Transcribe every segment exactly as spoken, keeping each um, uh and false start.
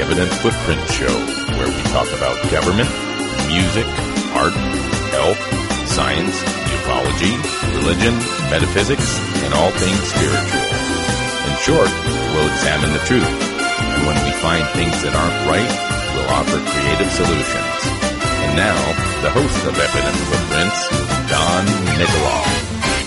Evident Footprint Show, where we talk about government, music, art, health, science, ufology, religion, metaphysics, and all things spiritual. In short, we'll examine the truth, and when we find things that aren't right, we'll offer creative solutions. And now, the host of Evident Footprints, Don Nikoloff.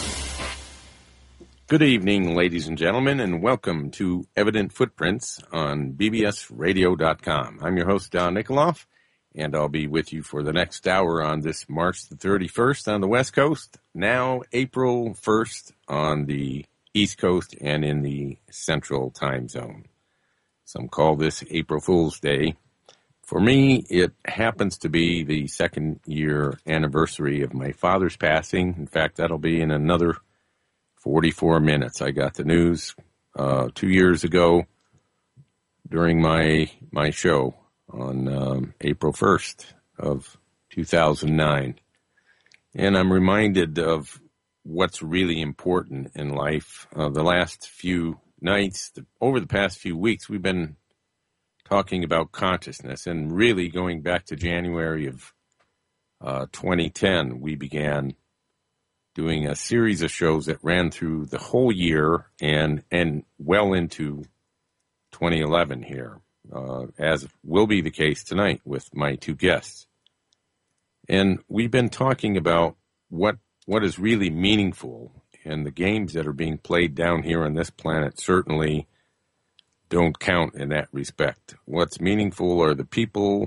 Good evening, ladies and gentlemen, and welcome to Evident Footprints on B B S radio dot com. I'm your host, Don Nikoloff, and I'll be with you for the next hour on this March the thirty-first on the West Coast, now April first on the East Coast and in the Central Time Zone. Some call this April Fool's Day. For me, it happens to be the second year anniversary of my father's passing. In fact, that'll be in another forty-four minutes. I got the news uh, two years ago during my my show on um, April first of two thousand nine. And I'm reminded of what's really important in life. Uh, the last few nights, the, over the past few weeks, we've been talking about consciousness, and really going back to January of uh, twenty ten, we began doing a series of shows that ran through the whole year and and well into twenty eleven here, uh, as will be the case tonight with my two guests. And we've been talking about what what is really meaningful, and the games that are being played down here on this planet certainly don't count in that respect. What's meaningful are the people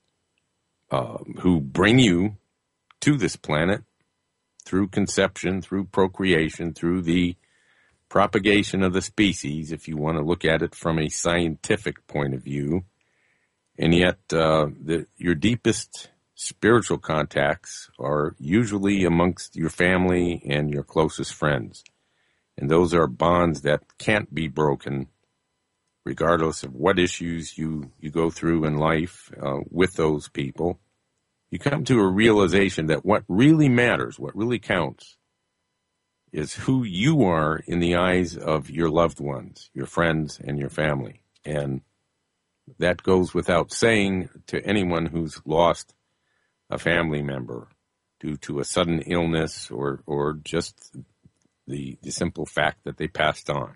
uh, who bring you to this planet through conception, through procreation, through the propagation of the species, if you want to look at it from a scientific point of view. And yet, uh, the, your deepest spiritual contacts are usually amongst your family and your closest friends. And those are bonds that can't be broken, regardless of what issues you, you go through in life uh, with those people. You come to a realization that what really matters, what really counts, is who you are in the eyes of your loved ones, your friends, and your family. And that goes without saying to anyone who's lost a family member due to a sudden illness or, or just the, the simple fact that they passed on.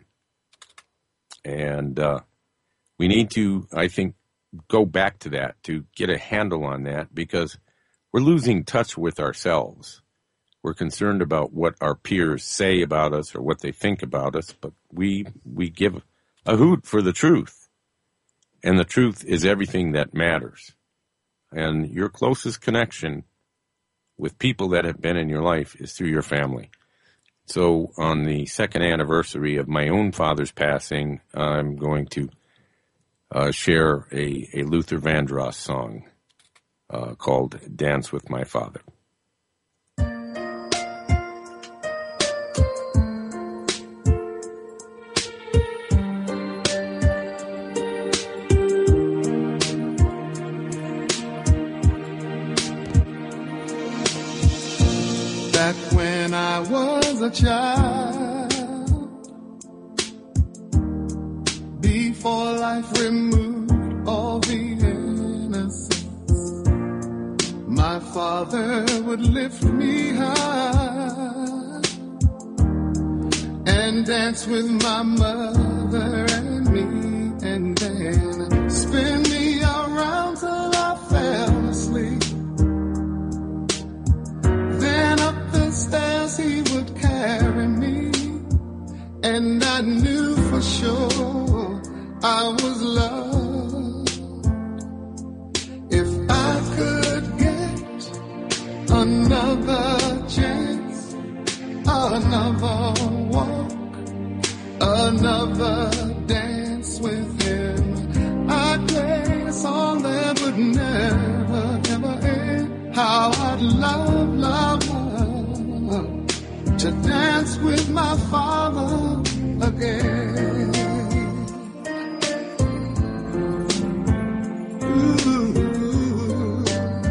And uh, we need to, I think, go back to that to get a handle on that, because we're losing touch with ourselves. We're concerned about what our peers say about us or what they think about us, but we we give a hoot for the truth. And the truth is everything that matters. And your closest connection with people that have been in your life is through your family. So on the second anniversary of my own father's passing, I'm going to uh, share a, a Luther Vandross song uh, called Dance with My Father. Back when I was a child, before life removed all the innocence, my father would lift me high and dance with my mother and me, and then spin me around till I fell asleep. Then up the stairs he would carry me, and I knew for sure I was loved. If I could get another chance, another walk, another dance with him, I'd play a song that would never, ever end. How I'd love, love, love to dance with my father again. Ooh.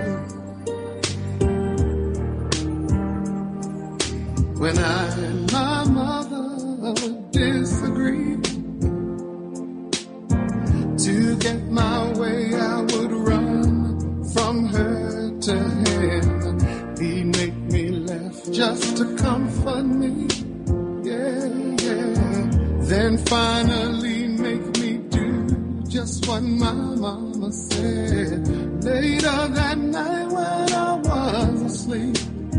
When I and my mother would disagree, To get my way, I would run from her to him. He'd make me laugh just to comfort me. Yeah, yeah. Then finally make me do just what my mama said. Later that night when I was asleep,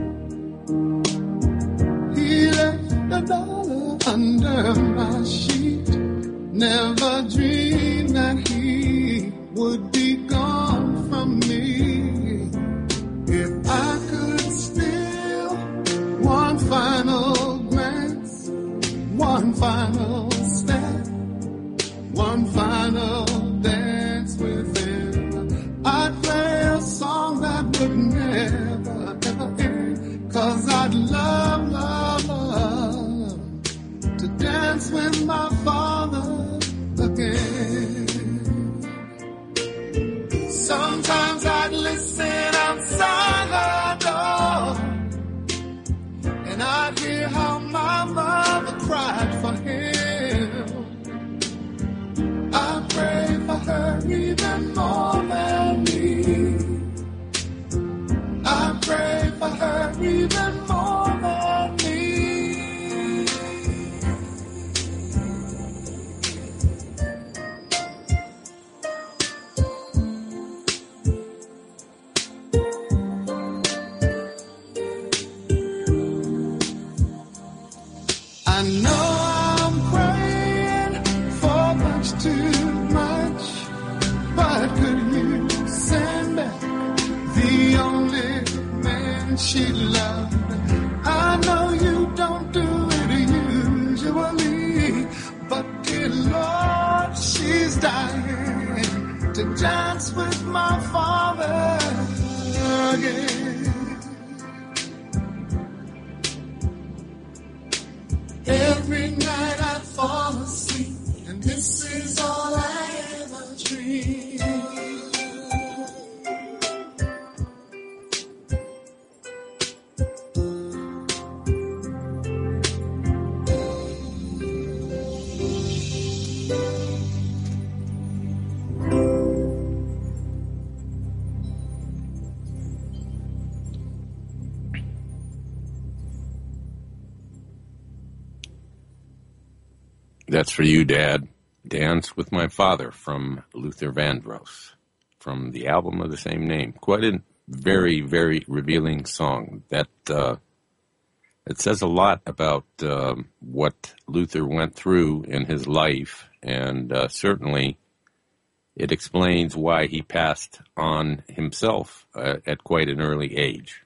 he left a dollar under my sheet. Never dreamed that he would be gone from me. If I could steal one final glance, one final step, one final dance with him, I'd play a song that would never, ever end. Cause I'd love, love, love to dance with my father again. Sometimes I'd listen outside the door, and I'd hear how my mother cried for him. I pray for her even more than me. I pray for her even more than me. I know I'm praying for much too much, but could you send back the only man she loved? I know you don't do it usually, but dear Lord, she's dying to dance with my father again. Every night I fall asleep, and this is all I ever dream. That's for you, Dad. Dance with My Father from Luther Vandross from the album of the same name. Quite a very, very revealing song. That uh, it says a lot about uh, what Luther went through in his life, and uh, certainly it explains why he passed on himself uh, at quite an early age.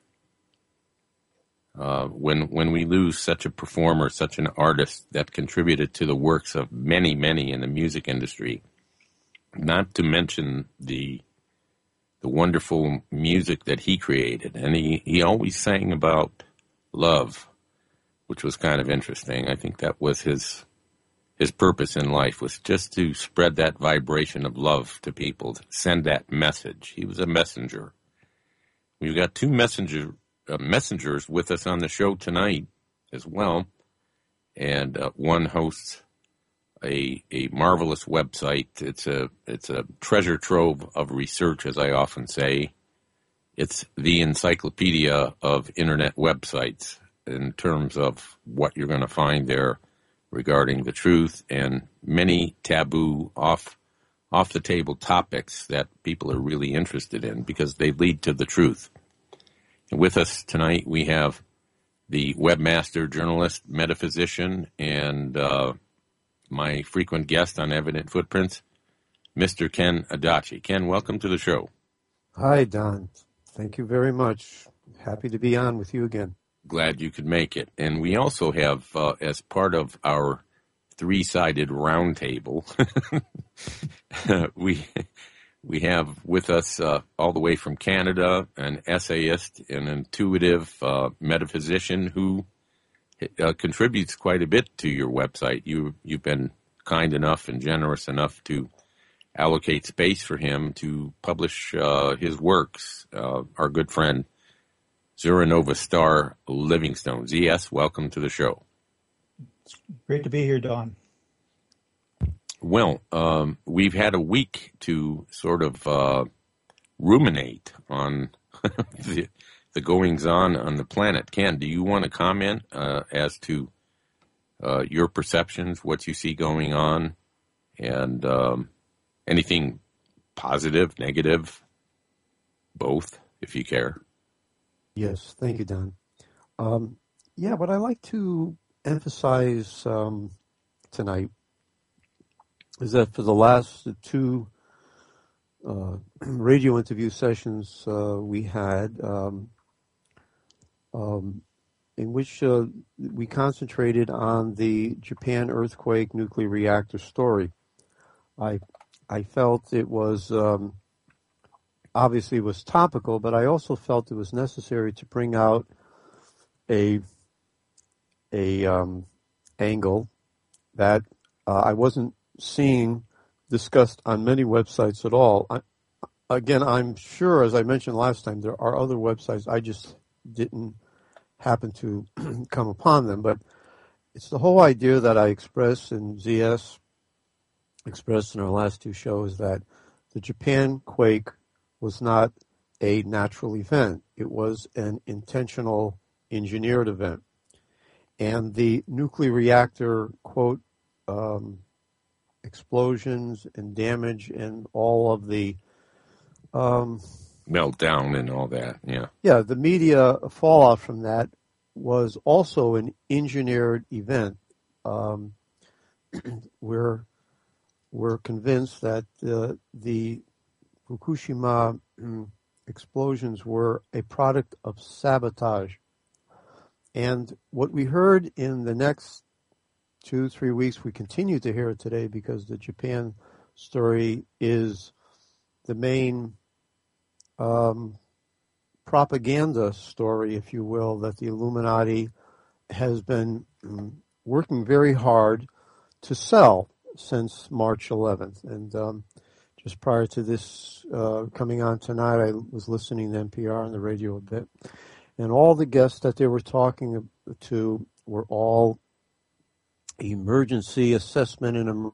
Uh, when when we lose such a performer, such an artist that contributed to the works of many, many in the music industry, not to mention the the wonderful music that he created. And he, he always sang about love, which was kind of interesting. I think that was his his purpose in life, was just to spread that vibration of love to people, to send that message. He was a messenger. We've got two messenger Uh, messengers with us on the show tonight as well, and uh, one hosts a a marvelous website. It's a it's a treasure trove of research, as I often say. It's the encyclopedia of internet websites in terms of what you're going to find there regarding the truth and many taboo off off the table topics that people are really interested in because they lead to the truth. With us tonight, we have the webmaster, journalist, metaphysician, and uh, my frequent guest on Evident Footprints, Mister Ken Adachi. Ken, welcome to the show. Hi, Don. Thank you very much. Happy to be on with you again. Glad you could make it. And we also have, uh, as part of our three-sided roundtable, we... We have with us uh, all the way from Canada an essayist, an intuitive uh, metaphysician who uh, contributes quite a bit to your website. You, you've been kind enough and generous enough to allocate space for him to publish uh, his works. Uh, our good friend, Zuranova Star Livingstone. Z S, welcome to the show. It's great to be here, Don. Well, um, we've had a week to sort of uh, ruminate on the, the goings-on on the planet. Ken, do you want to comment uh, as to uh, your perceptions, what you see going on, and um, anything positive, negative, both, if you care? Yes, thank you, Don. Um, yeah, what I like to emphasize um, tonight is that for the last two uh, radio interview sessions uh, we had, um, um, in which uh, we concentrated on the Japan earthquake nuclear reactor story, I I felt it was um, obviously it was topical, but I also felt it was necessary to bring out a a um, angle that uh, I wasn't seeing discussed on many websites at all. I, again, I'm sure, as I mentioned last time, there are other websites. I just didn't happen to come upon them. But it's the whole idea that I expressed in Z S, expressed in our last two shows, that the Japan quake was not a natural event. It was an intentional engineered event. And the nuclear reactor, quote, um, explosions and damage and all of the um, meltdown and all that, yeah. Yeah, the media fallout from that was also an engineered event. Um, we're we're convinced that uh, the Fukushima mm, explosions were a product of sabotage. And what we heard in the next two, three weeks, we continue to hear it today because the Japan story is the main um, propaganda story, if you will, that the Illuminati has been um, working very hard to sell since March eleventh. And um, just prior to this uh, coming on tonight, I was listening to N P R on the radio a bit. And all the guests that they were talking to were all emergency assessment and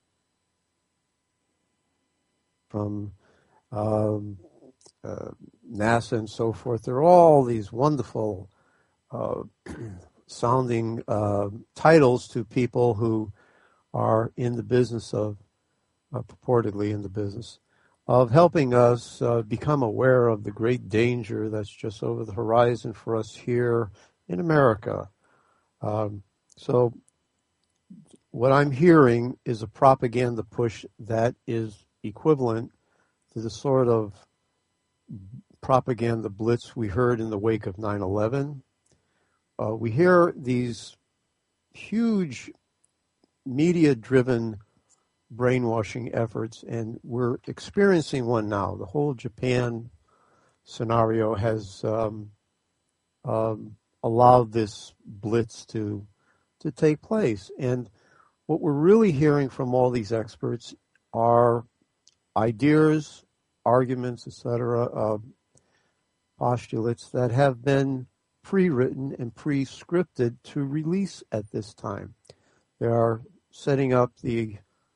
from um, uh, NASA and so forth. They're all these wonderful uh, sounding uh, titles to people who are in the business of, uh, purportedly in the business, of helping us uh, become aware of the great danger that's just over the horizon for us here in America. Um, so what I'm hearing is a propaganda push that is equivalent to the sort of propaganda blitz we heard in the wake of nine eleven. Uh, we hear these huge media-driven brainwashing efforts, and we're experiencing one now. The whole Japan scenario has um, um, allowed this blitz to to take place. And what we're really hearing from all these experts are ideas, arguments, et cetera, uh, postulates that have been pre-written and pre-scripted to release at this time. They are setting up the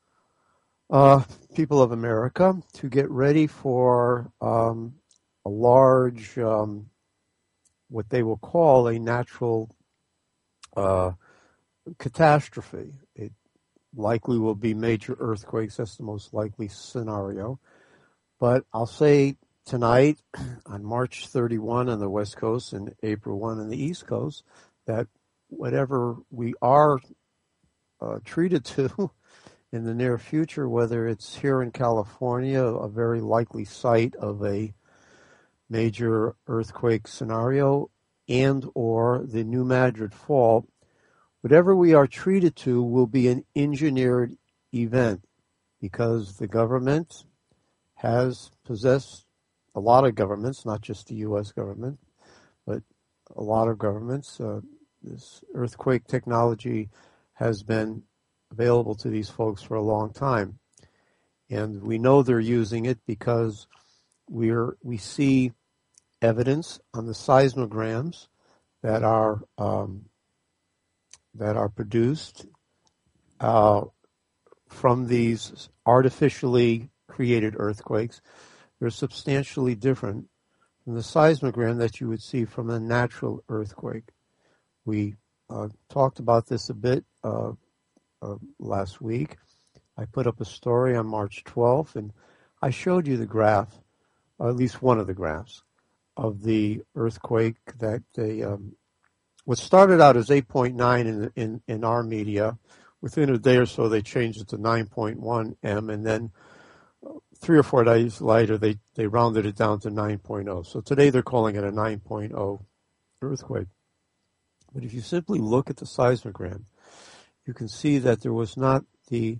uh, people of America to get ready for um, a large, um, what they will call a natural uh, catastrophe. It likely will be major earthquakes. That's the most likely scenario. But I'll say tonight, on March thirty-first on the West Coast and April first on the East Coast, that whatever we are uh, treated to in the near future, whether it's here in California, a very likely site of a major earthquake scenario, and or the New Madrid Fault, whatever we are treated to will be an engineered event because the government has possessed, a lot of governments, not just the U S government, but a lot of governments, uh, this earthquake technology has been available to these folks for a long time. And we know they're using it because we're, we see evidence on the seismograms that are um, that are produced uh, from these artificially created earthquakes, they're substantially different from the seismogram that you would see from a natural earthquake. We uh, talked about this a bit uh, uh, last week. I put up a story on March twelfth, and I showed you the graph, or at least one of the graphs, of the earthquake that they, um, what started out as eight point nine in, in, in our media. Within a day or so, they changed it to nine point one M, and then three or four days later, they, they rounded it down to nine point oh. So today they're calling it a nine point oh earthquake. But if you simply look at the seismogram, you can see that there was not the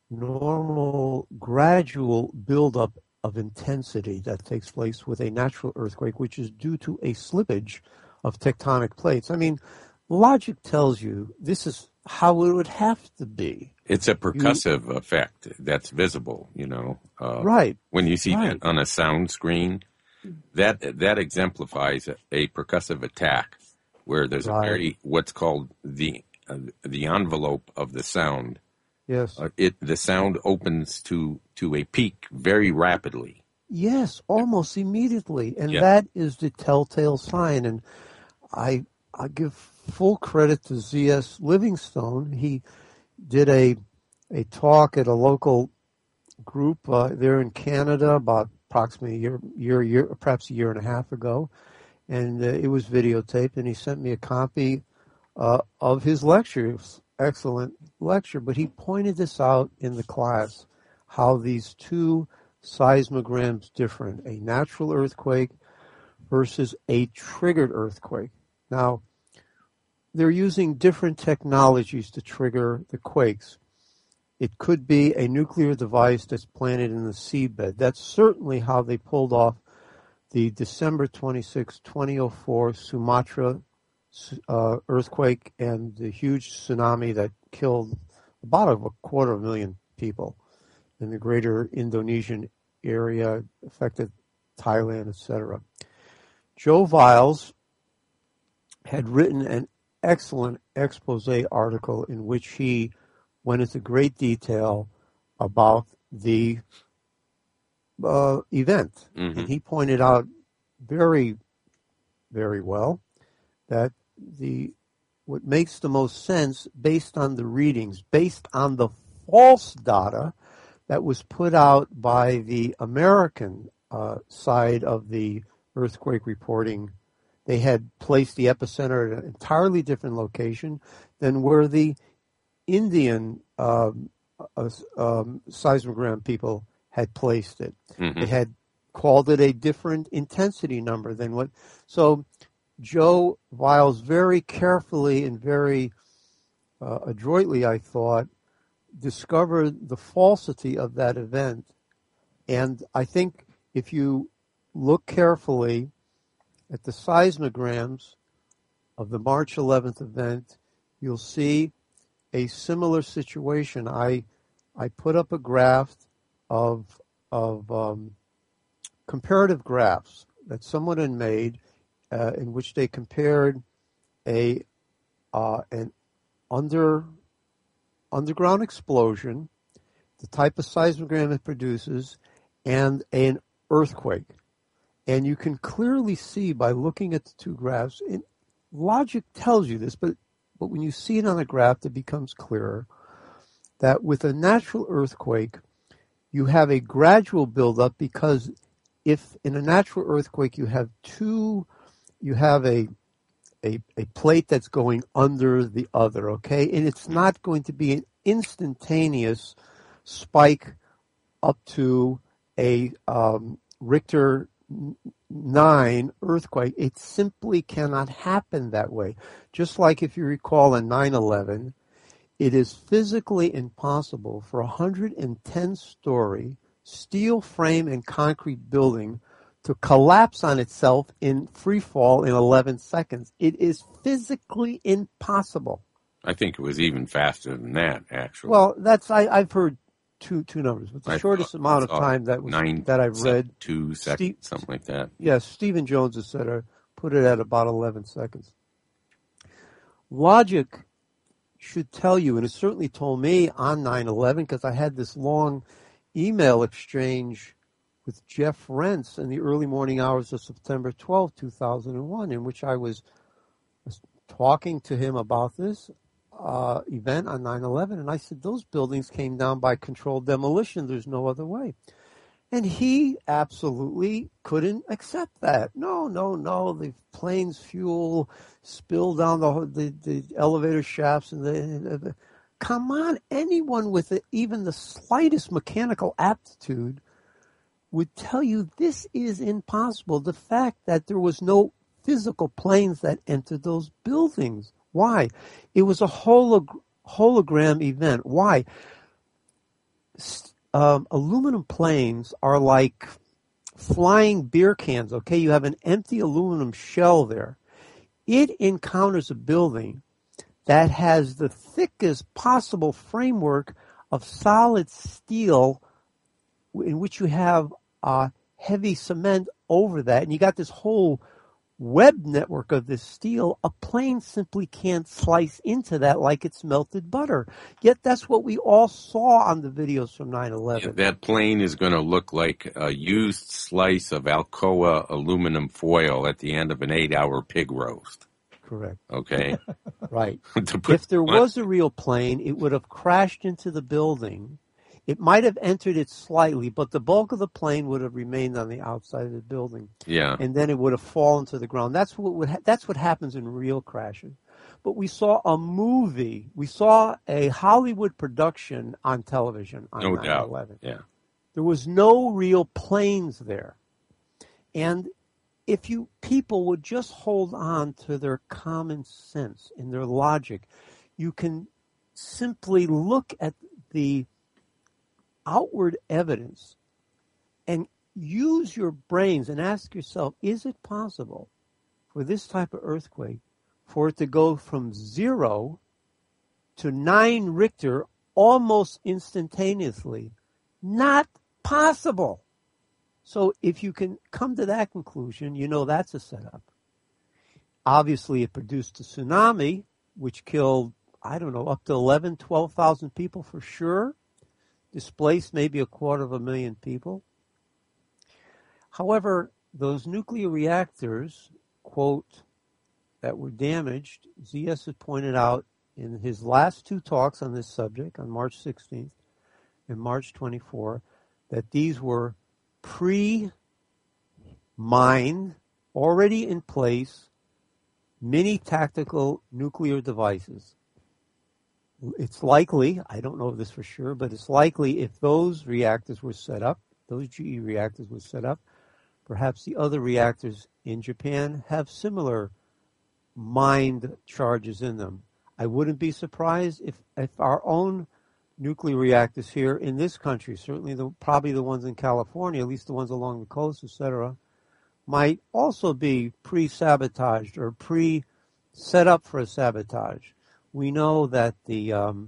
normal gradual buildup of intensity that takes place with a natural earthquake, which is due to a slippage of tectonic plates. I mean, logic tells you this is how it would have to be. It's a percussive you, effect that's visible, you know. Uh, right. When you see right. that on a sound screen, that that exemplifies a, a percussive attack where there's right. a very, what's called the uh, the envelope of the sound. Yes. Uh, it the sound opens to, to a peak very rapidly. Yes, almost immediately. And yeah. that is the telltale sign. And I I give full credit to Z S Livingstone. He did a a talk at a local group uh, there in Canada about approximately a year, year, year, perhaps a year and a half ago, and uh, it was videotaped. And he sent me a copy uh, of his lecture. It was an excellent lecture, but he pointed this out in the class, how these two seismograms different: a natural earthquake versus a triggered earthquake. Now, they're using different technologies to trigger the quakes. It could be a nuclear device that's planted in the seabed. That's certainly how they pulled off the December twenty-sixth, twenty oh four Sumatra uh, earthquake and the huge tsunami that killed about a quarter of a million people in the greater Indonesian area, affected Thailand, et cetera. Joe Viles had written an excellent expose article in which he went into great detail about the uh, event. Mm-hmm. And he pointed out very, very well that the what makes the most sense based on the readings, based on the false data that was put out by the American uh, side of the earthquake reporting. They had placed the epicenter at an entirely different location than where the Indian um, uh, um, seismogram people had placed it. Mm-hmm. They had called it a different intensity number than what. So Joe Viles very carefully and very uh, adroitly, I thought, discovered the falsity of that event. And I think if you look carefully at the seismograms of the March eleventh event, you'll see a similar situation. I I put up a graph of of um, comparative graphs that someone had made, uh, in which they compared a uh, an under underground explosion, the type of seismogram it produces, and an earthquake. And you can clearly see by looking at the two graphs, and logic tells you this, but, but when you see it on a graph, it becomes clearer that with a natural earthquake, you have a gradual buildup, because if in a natural earthquake you have two, you have a, a, a plate that's going under the other, okay? And it's not going to be an instantaneous spike up to a um, Richter nine earthquake. It simply cannot happen that way. Just like if you recall in nine eleven, it is physically impossible for a one hundred ten story steel frame and concrete building to collapse on itself in free fall in eleven seconds. It is physically impossible. I think it was even faster than that, actually. Well, that's I, I've heard two two numbers, but the I shortest thought, amount of time that was nine, that I've read, two seconds, Steve, something like that. Yes, Stephen Jones has said uh, put it at about eleven seconds. Logic should tell you, and it certainly told me on nine eleven, because I had this long email exchange with Jeff Rentz in the early morning hours of September twelfth, two thousand one, in which I was talking to him about this uh, event on nine eleven, and I said, those buildings came down by controlled demolition. There's no other way. And he absolutely couldn't accept that. No, no, no. The plane's fuel spilled down the the, the elevator shafts. And the, the come on, anyone with a, even the slightest mechanical aptitude would tell you this is impossible. The fact that there was no physical planes that entered those buildings. Why? It was a holog- hologram event. Why? Um, aluminum planes are like flying beer cans, okay? You have an empty aluminum shell there. It encounters a building that has the thickest possible framework of solid steel in which you have uh, heavy cement over that, and you got this whole web network of this steel. A plane simply can't slice into that like it's melted butter. Yet that's what we all saw on the videos from nine eleven. Yeah, that plane is going to look like a used slice of Alcoa aluminum foil at the end of an eight-hour pig roast. Correct. Okay? Right. put, if there was a real plane, it would have crashed into the building. It might have entered it slightly, but the bulk of the plane would have remained on the outside of the building. Yeah. And then it would have fallen to the ground. That's what would ha- that's what happens in real crashes. But we saw a movie. We saw a Hollywood production on television on no nine eleven. doubt. Yeah. There was no real planes there. And if you people would just hold on to their common sense and their logic, you can simply look at the outward evidence and use your brains and ask yourself, is it possible for this type of earthquake for it to go from zero to nine Richter almost instantaneously? Not possible. So if you can come to that conclusion, you know that's a setup. Obviously, it produced a tsunami, which killed, I don't know, up to eleven, twelve thousand people for sure. Displaced maybe a quarter of a million people. However, those nuclear reactors, quote, that were damaged, Z S has pointed out in his last two talks on this subject, on March sixteenth and March twenty-fourth, that these were pre-mined, already in place, mini tactical nuclear devices. It's likely, I don't know this for sure, but it's likely if those reactors were set up, those G E reactors were set up, perhaps the other reactors in Japan have similar mined charges in them. I wouldn't be surprised if, if our own nuclear reactors here in this country, certainly the, probably the ones in California, at least the ones along the coast, et cetera, might also be pre-sabotaged or pre-set up for a sabotage. We know that the um,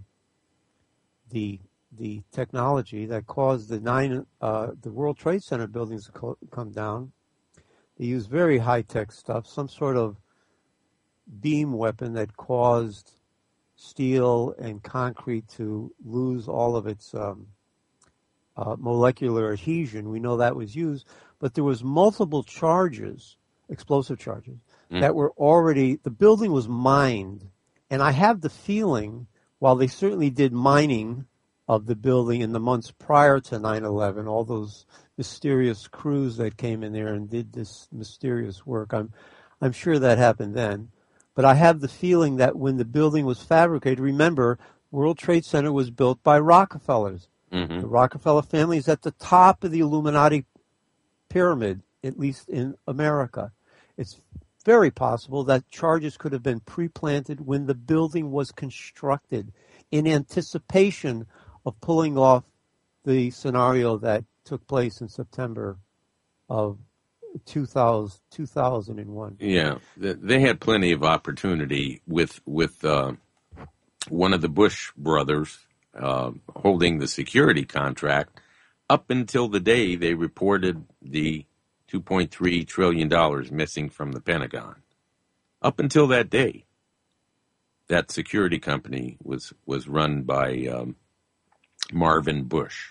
the the technology that caused the nine uh, the World Trade Center buildings to co- come down, they use very high tech stuff, some sort of beam weapon that caused steel and concrete to lose all of its um, uh, molecular adhesion. We know that was used, but there was multiple charges, explosive charges, mm. that were already. The building was mined. And I have the feeling, while they certainly did mining of the building in the months prior to nine eleven, all those mysterious crews that came in there and did this mysterious work, I'm, I'm sure that happened then. But I have the feeling that when the building was fabricated, remember, World Trade Center was built by Rockefellers. Mm-hmm. The Rockefeller family is at the top of the Illuminati pyramid, at least in America. It's very possible that charges could have been pre-planted when the building was constructed in anticipation of pulling off the scenario that took place in September of two thousand, two thousand one. Yeah, they had plenty of opportunity with with uh, one of the Bush brothers uh, holding the security contract up until the day they reported the two point three trillion dollars missing from the Pentagon. Up until that day. that security company was was run by um, Marvin Bush.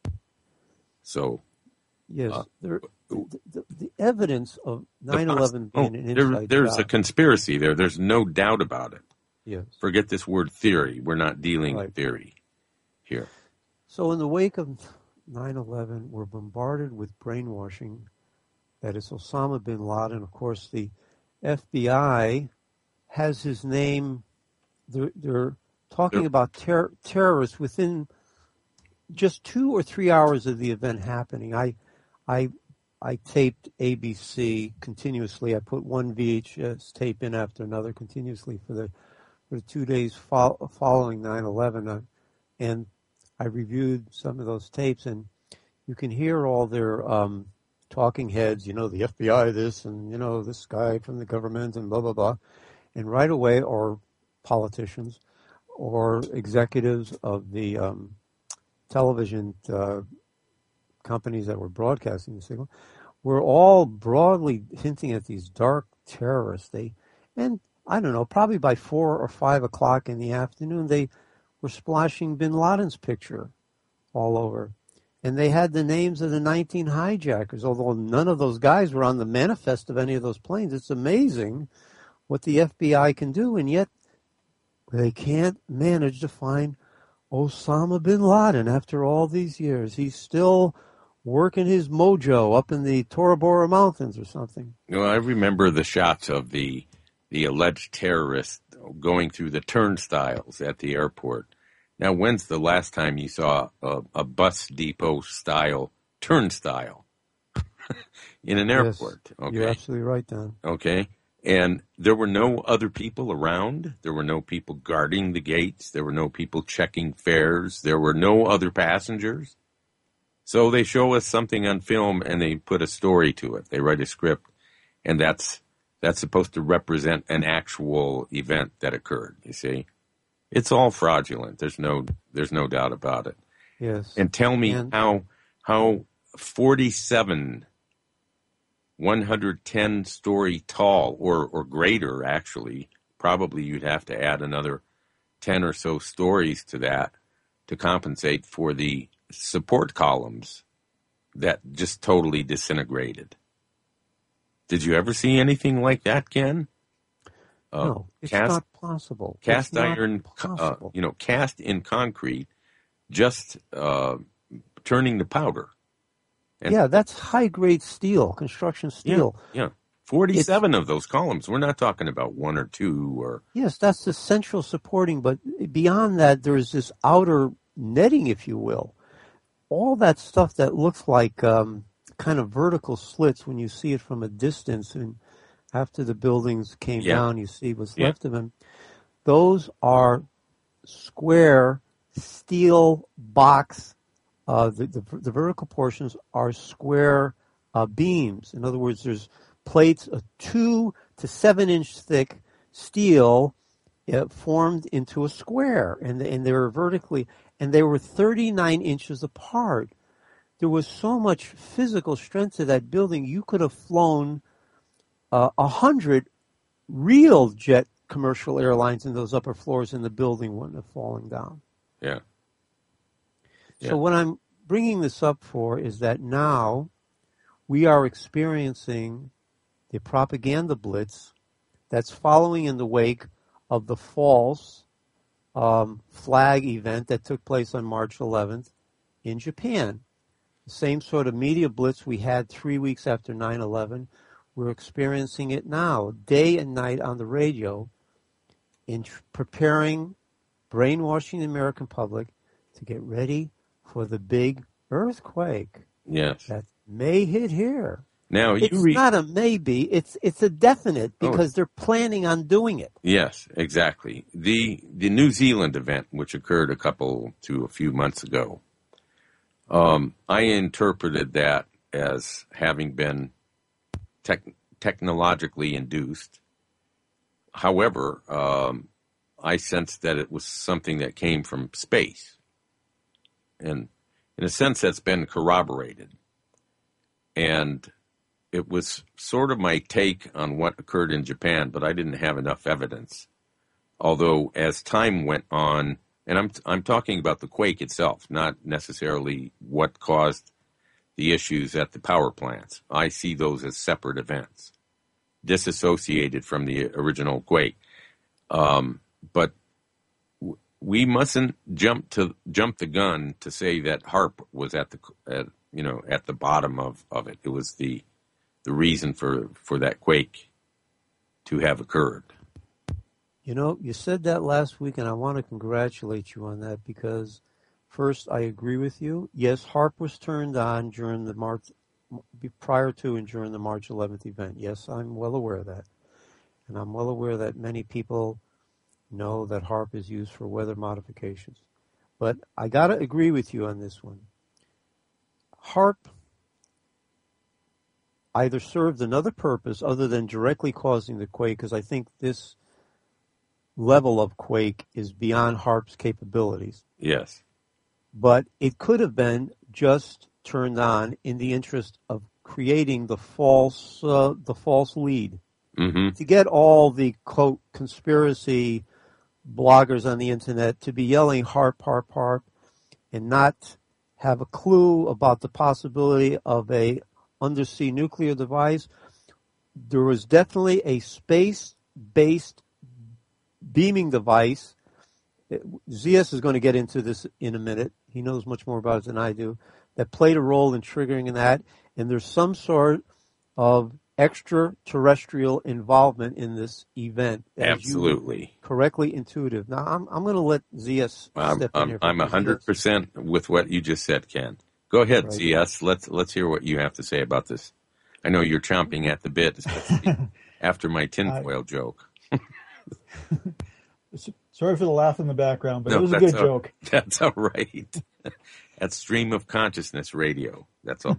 So, Yes, uh, there, the, the, the evidence of the nine eleven poss- being oh, an there, inside there's a job. conspiracy there. There's no doubt about it. Yes. Forget this word theory. We're not dealing Right. in theory here. So in the wake of nine eleven, we're bombarded with brainwashing that it's Osama bin Laden. Of course, the F B I has his name. They're, they're talking They're- about ter- terrorists within just two or three hours of the event happening. I, I, I taped A B C continuously. I put one V H S tape in after another continuously for the for the two days fo- following nine eleven, uh, and I reviewed some of those tapes, and you can hear all their um, talking heads. You know, the F B I, this, and you know, this guy from the government, and blah blah blah, and right away, or politicians, or executives of the um, television uh, companies that were broadcasting the signal, were all broadly hinting at these dark terrorists. They, and I don't know, probably by four or five o'clock in the afternoon, they were splashing bin Laden's picture all over. And they had the names of the nineteen hijackers, although none of those guys were on the manifest of any of those planes. It's amazing what the F B I can do, and yet they can't manage to find Osama bin Laden after all these years. He's still working his mojo up in the Tora Bora Mountains or something. You know, I remember the shots of the the alleged terrorist going through the turnstiles at the airport. Now, when's the last time you saw a, a bus depot style turnstile in an airport? Yes, Okay, you're absolutely right, Don. okay, and there were no other people around. There were no people guarding the gates. There were no people checking fares. There were no other passengers. So they show us something on film and they put a story to it. They write a script, and that's that's supposed to represent an actual event that occurred. You see, it's all fraudulent. There's no there's no doubt about it. Yes. And tell me And- how how forty-seven one hundred ten story tall or or greater, actually, probably you'd have to add another ten or so stories to that to compensate for the support columns that just totally disintegrated. Did you ever see anything like that, Ken? Uh, no, it's cast, not possible. Cast It's not iron, uh, possible. you know, cast in concrete, just uh, turning to powder. And yeah, that's high-grade steel, construction steel. Yeah, yeah. forty-seven of those columns. We're not talking about one or two or... Yes, that's the central supporting, but beyond that, there is this outer netting, if you will. All that stuff that looks like um, kind of vertical slits when you see it from a distance, and after the buildings came Yeah. down, you see what's Yeah. left of them. Those are square steel box. Uh, the, the the vertical portions are square uh, beams. In other words, there's plates of two to seven inch thick steel uh, formed into a square, and and they were vertically, and they were thirty-nine inches apart. There was so much physical strength to that building. You could have flown uh, a hundred real jet commercial airlines in those upper floors, and the building wouldn't have fallen down. Yeah. Yeah. So what I'm bringing this up for is that now we are experiencing the propaganda blitz that's following in the wake of the false um, flag event that took place on March eleventh in Japan. The same sort of media blitz we had three weeks after nine eleven. We're experiencing it now, day and night on the radio, in tr- preparing, brainwashing the American public to get ready for the big earthquake Yes. that may hit here. Now, you It's read... not a maybe, it's it's a definite Oh. because they're planning on doing it. Yes, exactly. The the New Zealand event, which occurred a couple to a few months ago, um, I interpreted that as having been tech, technologically induced. However, um, I sensed that it was something that came from space. And in a sense, that's been corroborated. And it was sort of my take on what occurred in Japan, but I didn't have enough evidence although as time went on, and I'm I'm talking about the quake itself, not necessarily what caused the issues at the power plants. I see those as separate events, disassociated from the original quake. Um, but w- we mustn't jump to jump the gun to say that HAARP was at the at, you know at the bottom of, of it. It was the the reason for, for that quake to have occurred. You know, you said that last week, and I want to congratulate you on that because, first, I agree with you. Yes, HAARP was turned on during the March, prior to and during the March eleventh event. Yes, I'm well aware of that. And I'm well aware that many people know that HAARP is used for weather modifications. But I got to agree with you on this one. HAARP either served another purpose other than directly causing the quake, because I think this level of quake is beyond HAARP's capabilities. Yes. But it could have been just turned on in the interest of creating the false uh, the false lead. Mm-hmm. To get all the, quote, conspiracy bloggers on the internet to be yelling HAARP, HAARP, HAARP, and not have a clue about the possibility of a undersea nuclear device. There was definitely a space-based beaming device. Z S is going to get into this in a minute. He knows much more about it than I do. That played a role in triggering that. And there's some sort of extraterrestrial involvement in this event. Absolutely. Correctly intuitive. Now, I'm, I'm going to let Z S I'm, step in I'm, here. I'm one hundred percent with what you just said, Ken. Go ahead, right. Z S. Let's, let's hear what you have to say about this. I know you're chomping at the bit, especially after my tinfoil uh, joke. Sorry for the laugh in the background, but no, it was a good all, joke. That's all right. That's stream of consciousness radio. That's all.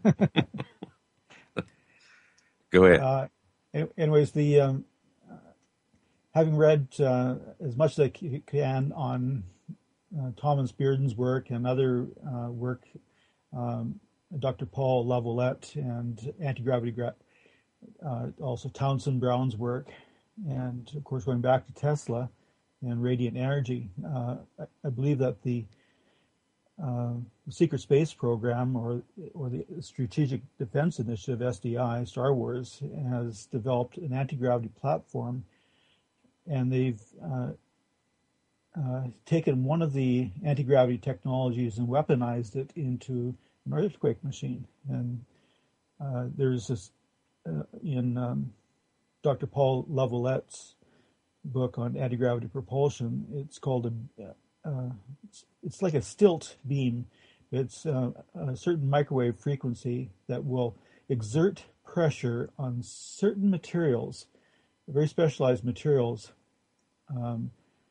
Go ahead. Uh, anyways, the um, uh, having read uh, as much as I can on uh, Thomas Bearden's work and other uh, work, um, Doctor Paul Laviolette and anti-gravity, gra- uh, also Townsend Brown's work, and of course going back to Tesla and radiant energy, uh, I, I believe that the uh, secret space program or or the Strategic Defense Initiative, S D I, Star Wars, has developed an anti-gravity platform, and they've uh, uh, taken one of the anti-gravity technologies and weaponized it into an earthquake machine. And uh, there's this uh, in um, Doctor Paul Laviolette's book on anti-gravity propulsion. It's called a uh, it's, it's like a stilt beam. It's uh, a certain microwave frequency that will exert pressure on certain materials, very specialized materials. Um,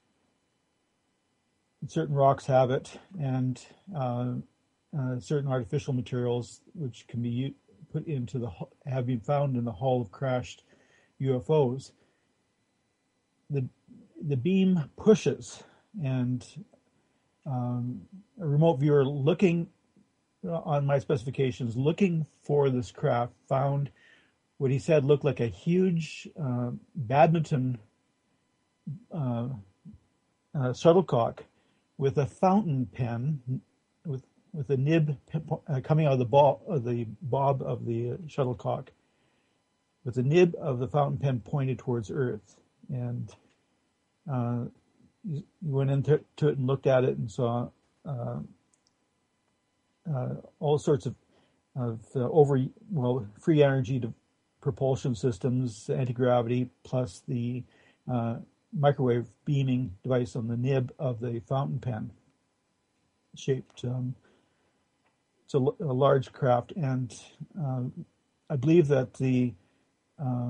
certain rocks have it, and uh, uh, certain artificial materials which can be u- put into the have been found in the hull of crashed U F Os. The the beam pushes, and um, a remote viewer looking on my specifications, looking for this craft, found what he said looked like a huge uh, badminton uh, uh, shuttlecock with a fountain pen, with with a nib uh, coming out of the ball of the bob of the uh, shuttlecock, with the nib of the fountain pen pointed towards Earth. And uh, you went into it and looked at it and saw uh, uh, all sorts of of uh, over well free energy to propulsion systems, anti-gravity, plus the uh, microwave beaming device on the nib of the fountain pen shaped. Um, it's a, a large craft, and uh, I believe that the uh,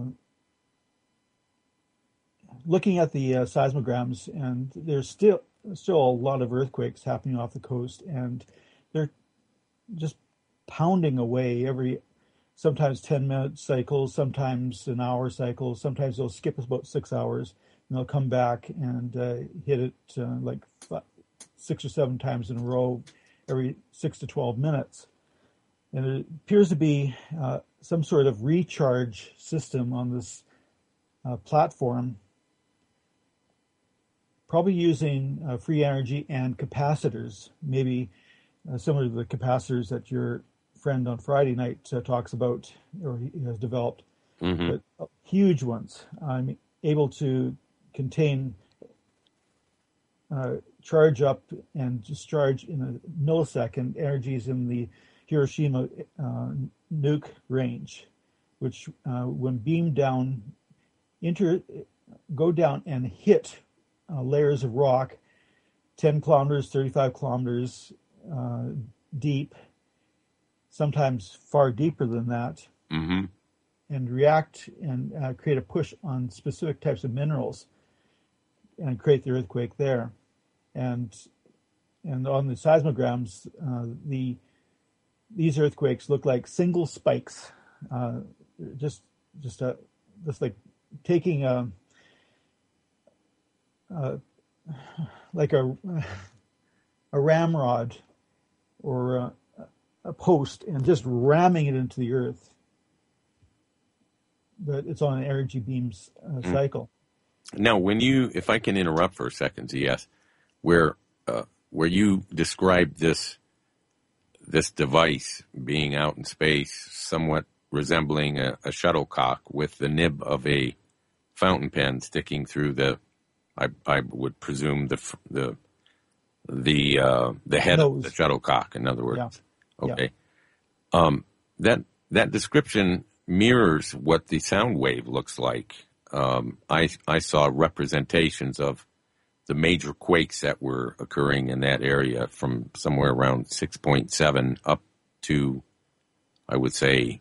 looking at the uh, seismograms, and there's still still a lot of earthquakes happening off the coast, and they're just pounding away every, sometimes ten minute cycles, sometimes an hour cycles, sometimes they'll skip about six hours, and they'll come back and uh, hit it uh, like five, six or seven times in a row every six to twelve minutes. And it appears to be uh, some sort of recharge system on this uh, platform. probably using uh, free energy and capacitors, maybe uh, similar to the capacitors that your friend on Friday night uh, talks about or he has developed, Mm-hmm. but uh, huge ones. I'm able to contain, uh, charge up and discharge in a millisecond energies in the Hiroshima uh, nuke range, which uh, when beamed down, inter, go down and hit uh, layers of rock ten kilometers, thirty-five kilometers uh, deep, sometimes far deeper than that, Mm-hmm. and react and uh, create a push on specific types of minerals and create the earthquake there. And and on the seismograms, uh, the these earthquakes look like single spikes, uh, just just a just like taking a, a like a a ramrod or a, a post and just ramming it into the earth. But it's on an energy beams uh, Mm. cycle. Now, when you, if I can interrupt for a second, yes, where uh, where you described this this device being out in space, somewhat resembling a, a shuttlecock with the nib of a fountain pen sticking through the, I, I would presume the the the uh, the head Nose. of the shuttlecock. In other words, Yeah. okay, um, that that description mirrors what the sound wave looks like. Um, I I saw representations of the major quakes that were occurring in that area from somewhere around six point seven up to, I would say,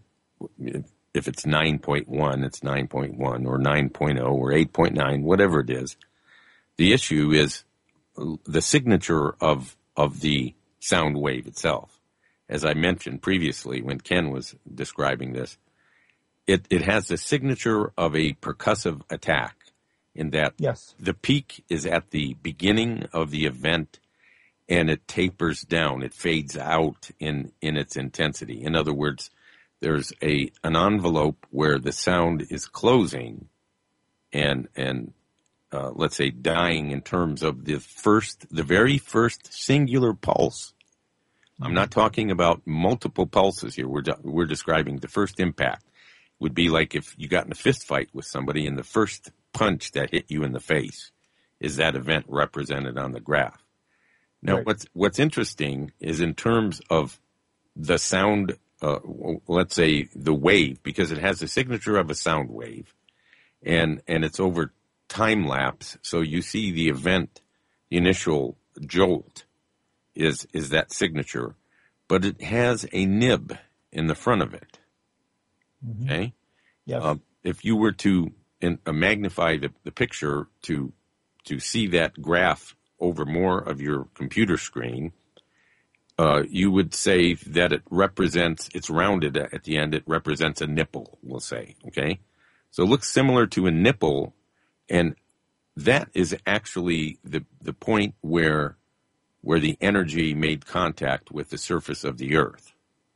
if it's nine point one, it's nine point one or nine point oh or eight point nine, whatever it is. The issue is the signature of of the sound wave itself. As I mentioned previously when Ken was describing this, it, it has the signature of a percussive attack in that Yes. the peak is at the beginning of the event and it tapers down. It fades out in, in its intensity. In other words, there's a an envelope where the sound is closing and and uh, let's say dying in terms of the first, the very first singular pulse. I'm not talking about multiple pulses here. We're de- we're describing the first impact. Would be like if you got in a fist fight with somebody and the first punch that hit you in the face is that event represented on the graph. Now, Right. what's what's interesting is in terms of the sound, uh, let's say the wave, because it has the signature of a sound wave, and and it's over time lapse, so you see the event, the initial jolt is is that signature, but it has a nib in the front of it. Mhm. Okay. Yes. Uh, if you were to in, uh, magnify the, the picture to to see that graph over more of your computer screen, uh, you would say that it represents, it's rounded at the end, it represents a nipple, we'll say, okay? So it looks similar to a nipple, and that is actually the, the point where where the energy made contact with the surface of the Earth.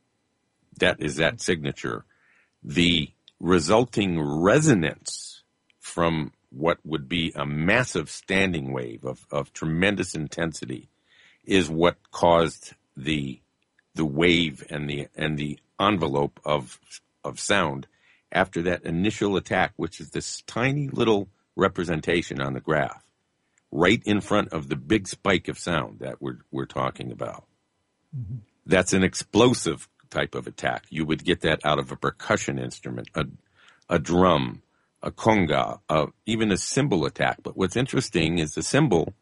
That is that signature. The resulting resonance from what would be a massive standing wave of, of tremendous intensity is what caused the the wave and the and the envelope of of sound after that initial attack, which is this tiny little representation on the graph, right in front of the big spike of sound that we're we're talking about. Mm-hmm. That's an explosive type of attack. You would get that out of a percussion instrument, a, a drum, a conga, uh, even a cymbal attack. But what's interesting is the cymbal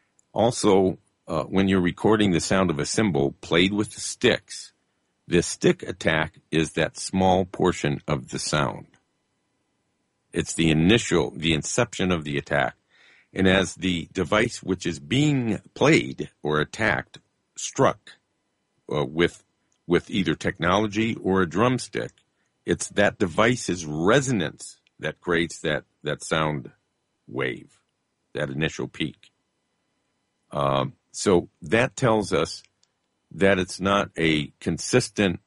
also, uh, when you're recording the sound of a cymbal played with the sticks, the stick attack is that small portion of the sound. It's the initial, the inception of the attack. And as the device which is being played or attacked struck uh, with with either technology or a drumstick, it's that device's resonance that creates that, that sound wave, that initial peak. Um, so that tells us that it's not a consistent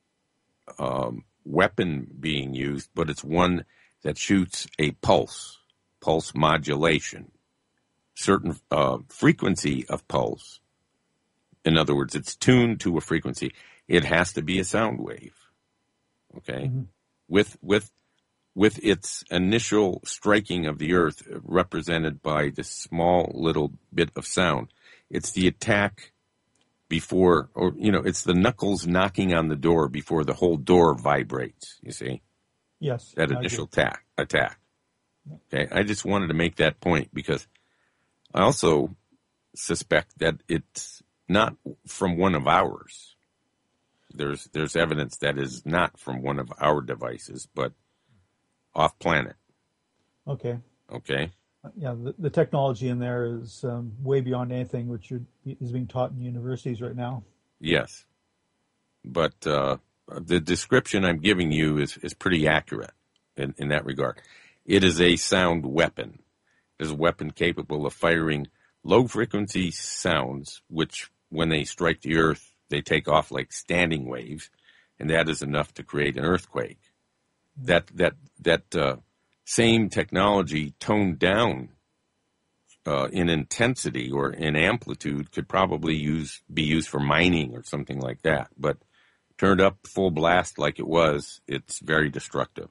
um, weapon being used, but it's one that shoots a pulse, pulse modulation. certain uh, frequency of pulse. In other words, it's tuned to a frequency. It has to be a sound wave, okay? Mm-hmm. With with with its initial striking of the earth represented by this small little bit of sound. It's the attack before, or, you know, it's the knuckles knocking on the door before the whole door vibrates, you see? Yes. That initial attack, attack. Okay, I just wanted to make that point because I also suspect that it's not from one of ours. There's there's evidence that is not from one of our devices, but off planet. Okay. Okay. Yeah, the, the technology in there is um, way beyond anything which are, is being taught in universities right now. Yes, but uh, the description I'm giving you is, is pretty accurate in, in that regard. It is a sound weapon. It is a weapon capable of firing low-frequency sounds, which, when they strike the earth, they take off like standing waves, and that is enough to create an earthquake. Mm-hmm. That that that uh, same technology toned down uh, in intensity or in amplitude could probably use be used for mining or something like that. But turned up full blast like it was, it's very destructive.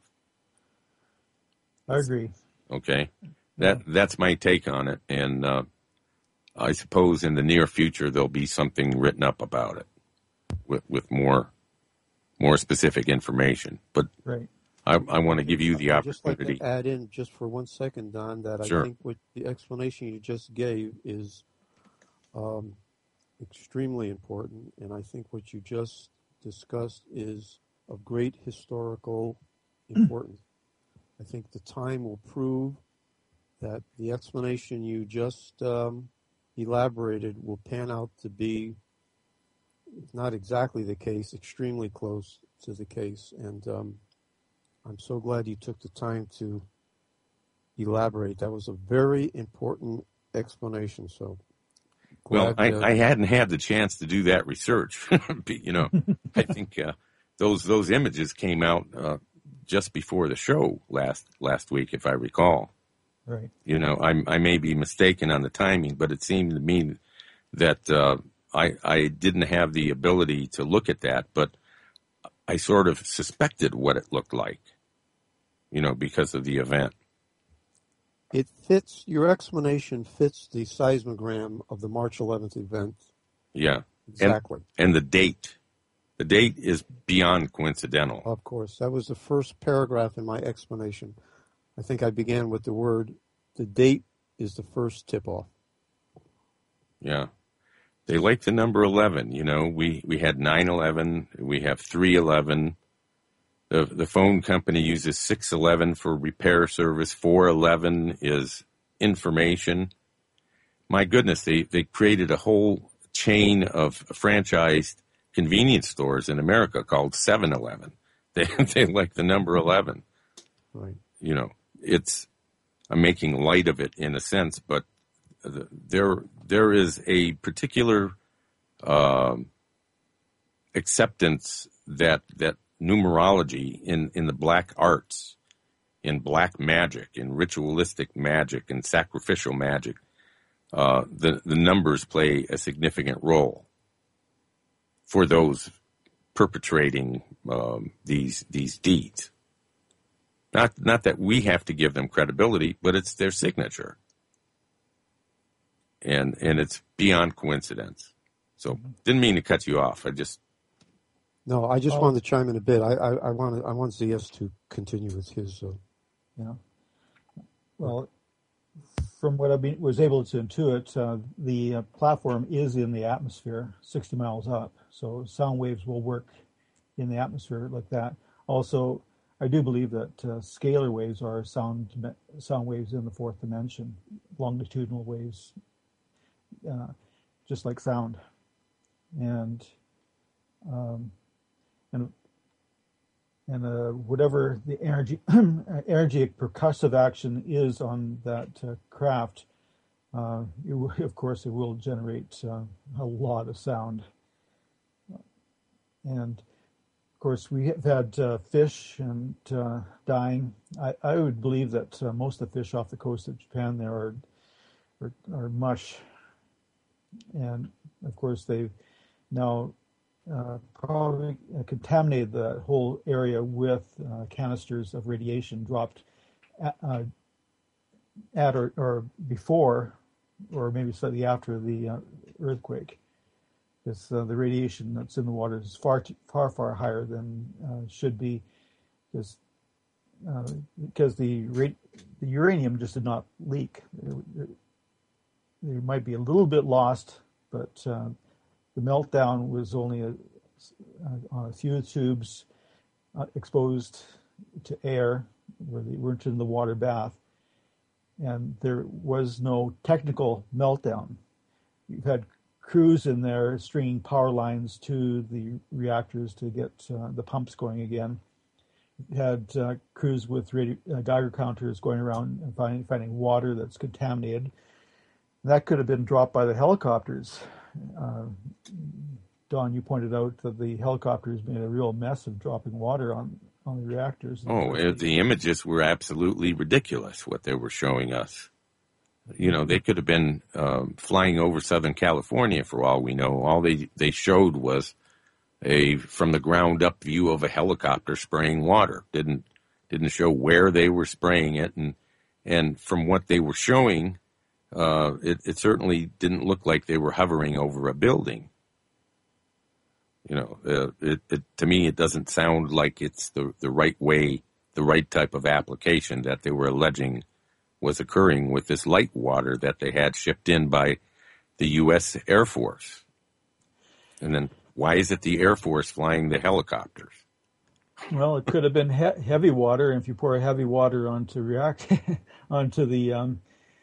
I agree. Okay, that that's my take on it, and uh, I suppose in the near future there'll be something written up about it with with more more specific information. But right. I, I want to give you the I'd opportunity. Just like to add in just for one second, Don, that Sure. I think what the explanation you just gave is um, extremely important, and I think what you just discussed is of great historical importance. I think the time will prove that the explanation you just um, elaborated will pan out to be, if not exactly the case, extremely close to the case. And um, I'm so glad you took the time to elaborate. That was a very important explanation. So, well, glad, I, uh, I hadn't had the chance to do that research. you know, I think uh, those those images came out uh, just before the show last last week, if I recall. Right. You know, I I may be mistaken on the timing, but it seemed to me that uh, I I didn't have the ability to look at that, but I sort of suspected what it looked like, you know, because of the event. It fits, your explanation fits the seismogram of the March eleventh event. Yeah. Exactly. And, and the date. The date is beyond coincidental. Of course. That was the first paragraph in my explanation. I think I began with the word, the date is the first tip-off. Yeah. They like the number eleven. You know, we, we had nine eleven, we have three eleven. The, the phone company uses six eleven for repair service. four eleven is information. My goodness, they, they created a whole chain of franchised convenience stores in America called seven eleven. They, they like the number eleven. Right. You know, it's, I'm making light of it in a sense, but there there is a particular uh, acceptance that that numerology in, in the black arts, in black magic, in ritualistic magic, and sacrificial magic, uh, the the numbers play a significant role for those perpetrating um, these these deeds. Not not that we have to give them credibility, but it's their signature. And and it's beyond coincidence. So didn't mean to cut you off. I just No, I just Oh. wanted to chime in a bit. I, I, I want I want Z S to continue with his. Uh, Yeah. Well, from what I be, was able to intuit, uh, the uh, platform is in the atmosphere, sixty miles up. So sound waves will work in the atmosphere like that. Also, I do believe that uh, scalar waves are sound sound waves in the fourth dimension, longitudinal waves, uh, just like sound, and um, and and uh, whatever the energy energy percussive action is on that uh, craft, uh, it, will- of course, it will generate uh, a lot of sound. And of course, we have had uh, fish and uh, dying. I, I would believe that uh, most of the fish off the coast of Japan there are or, or mush. And of course, they've now uh, probably contaminated the whole area with uh, canisters of radiation dropped at, uh, at or, or before, or maybe slightly after the uh, earthquake. Because uh, the radiation that's in the water is far, too, far, far higher than uh, should be, because uh, because the ra- the uranium just did not leak. There, there might be a little bit lost, but uh, the meltdown was only a, on a few tubes uh, exposed to air where they weren't in the water bath, and there was no technical meltdown. You've had crews in there stringing power lines to the reactors to get uh, the pumps going again. You had uh, crews with radio, uh, Geiger counters going around and finding, finding water that's contaminated. That could have been dropped by the helicopters. Uh, Don, you pointed out that the helicopters made a real mess of dropping water on, on the reactors. Oh, the, the images were absolutely ridiculous, what they were showing us. You know, they could have been uh, flying over Southern California for all we know. All they, they showed was a from the ground up view of a helicopter spraying water. Didn't didn't show where they were spraying it, and and from what they were showing, uh, it, it certainly didn't look like they were hovering over a building. You know, uh, it, it to me it doesn't sound like it's the the right way, the right type of application that they were alleging was occurring with this light water that they had shipped in by the U S Air Force. And then why is it the Air Force flying the helicopters? Well, it could have been he- heavy water. And if you pour heavy water onto react onto the um,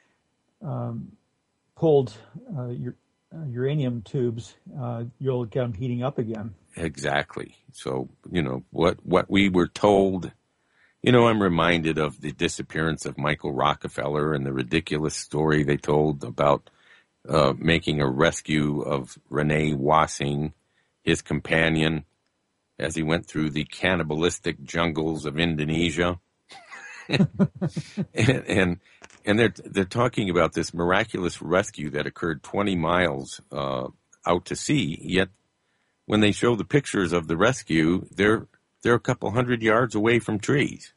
um, pulled uh, ur- uh, uranium tubes, uh, you'll get them heating up again. Exactly. So, you know, what, what we were told. You know, I'm reminded of the disappearance of Michael Rockefeller and the ridiculous story they told about uh, making a rescue of Rene Wassing, his companion, as he went through the cannibalistic jungles of Indonesia. and, and and they're they're talking about this miraculous rescue that occurred twenty miles uh, out to sea. Yet, when they show the pictures of the rescue, they're They're a couple hundred yards away from trees.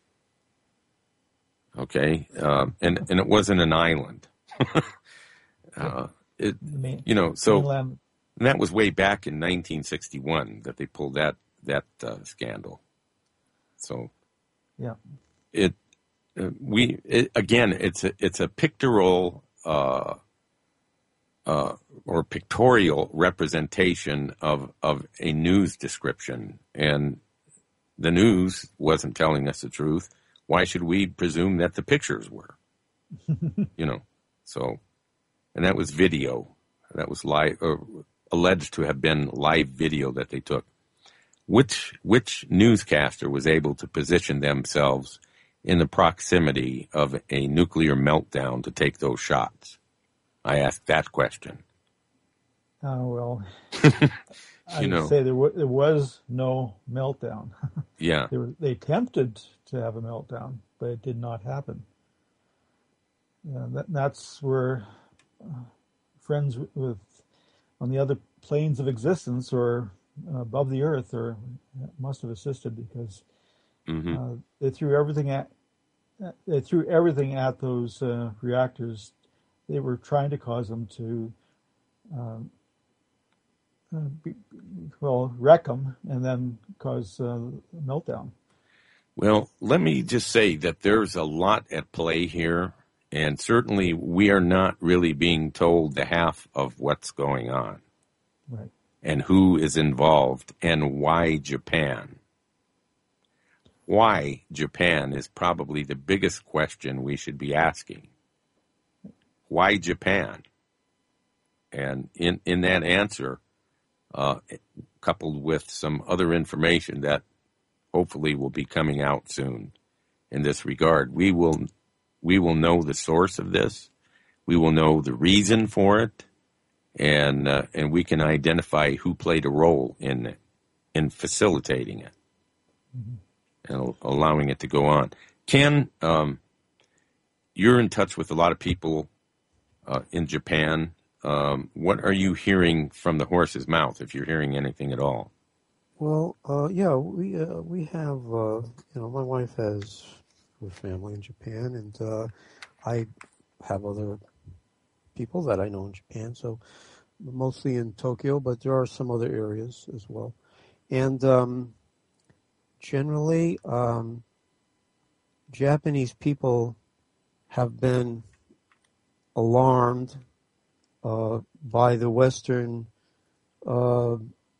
Okay, uh, and and it wasn't an island. uh, it, you know, so and that was way back in nineteen sixty-one that they pulled that that uh, scandal. So, yeah, it uh, we it, again, it's a it's a pictorial uh, uh, or pictorial representation of of a news description, and the news wasn't telling us the truth. Why should we presume that the pictures were? You know, so, and that was video. That was live, uh, alleged to have been live video that they took. Which which newscaster was able to position themselves in the proximity of a nuclear meltdown to take those shots? I asked that question. Oh, well, I you would know, say there, w- there was no meltdown. Yeah. they, were, they attempted to have a meltdown, but it did not happen. Yeah, that, that's where uh, friends with on the other planes of existence or above the earth or must have assisted because mm-hmm. uh, they threw everything at they threw everything at those uh, reactors. They were trying to cause them to um, uh, be, well wreck them and then cause uh, a meltdown. Well, let me just say that there's a lot at play here, and certainly we are not really being told the half of what's going on. Right. And who is involved, and why Japan. Why Japan is probably the biggest question we should be asking. Why Japan? And in, in that answer, uh, coupled with some other information that hopefully will be coming out soon in this regard, we will we will know the source of this. We will know the reason for it. And uh, and we can identify who played a role in it, in facilitating it, mm-hmm. and allowing it to go on. Ken, um, you're in touch with a lot of people uh, in Japan. Um, what are you hearing from the horse's mouth, if you're hearing anything at all? Well, uh, yeah, we uh, we have, uh, you know, my wife has her family in Japan, and uh, I have other people that I know in Japan, so mostly in Tokyo, but there are some other areas as well. And um, generally, um, Japanese people have been alarmed uh, by the Western uh,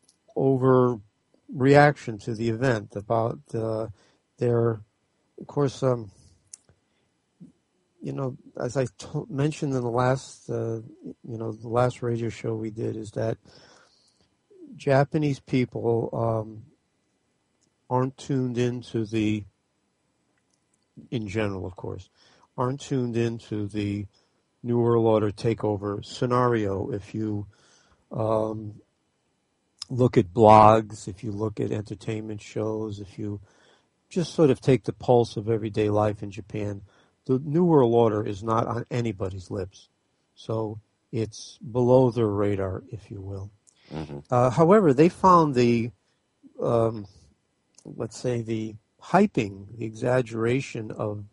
overreaction to the event, about uh, their, of course, um, you know, as I t- mentioned in the last, uh, you know, the last radio show we did, is that Japanese people um, aren't tuned into the, in general, of course, aren't tuned into the New World Order takeover scenario. If you um, look at blogs, if you look at entertainment shows, if you just sort of take the pulse of everyday life in Japan, the New World Order is not on anybody's lips. So it's below their radar, if you will. Mm-hmm. Uh, however, they found the, um, let's say, the hyping, the exaggeration of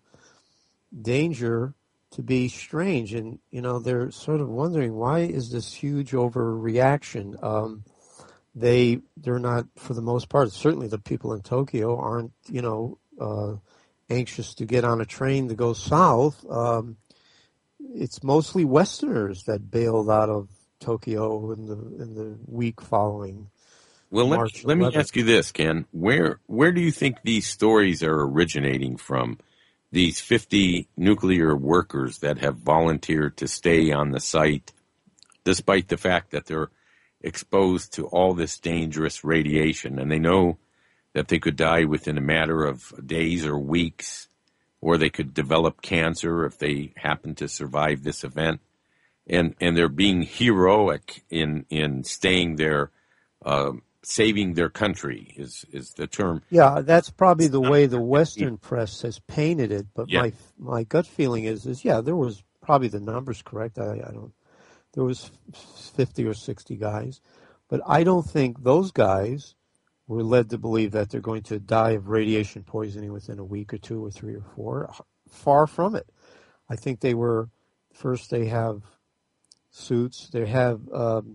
danger to be strange. And, you know, they're sort of wondering, why is this huge overreaction? Um, they, they're not, for the most part, certainly the people in Tokyo aren't, you know, uh, anxious to get on a train to go south. Um, it's mostly Westerners that bailed out of Tokyo in the in the week following. Well, let, March let me ask you this, Ken. Where where do you think these stories are originating from? These fifty nuclear workers that have volunteered to stay on the site, despite the fact that they're exposed to all this dangerous radiation, and they know that they could die within a matter of days or weeks, or they could develop cancer if they happen to survive this event. And and they're being heroic in, in staying there, uh, saving their country is, is the term. Yeah, that's probably the way the Western press has painted it. But yeah. my my gut feeling is, is yeah, there was probably the numbers correct. I, I don't. There was fifty or sixty guys, but I don't think those guys were led to believe that they're going to die of radiation poisoning within a week or two or three or four. Far from it. I think they were, first they have suits, they have um,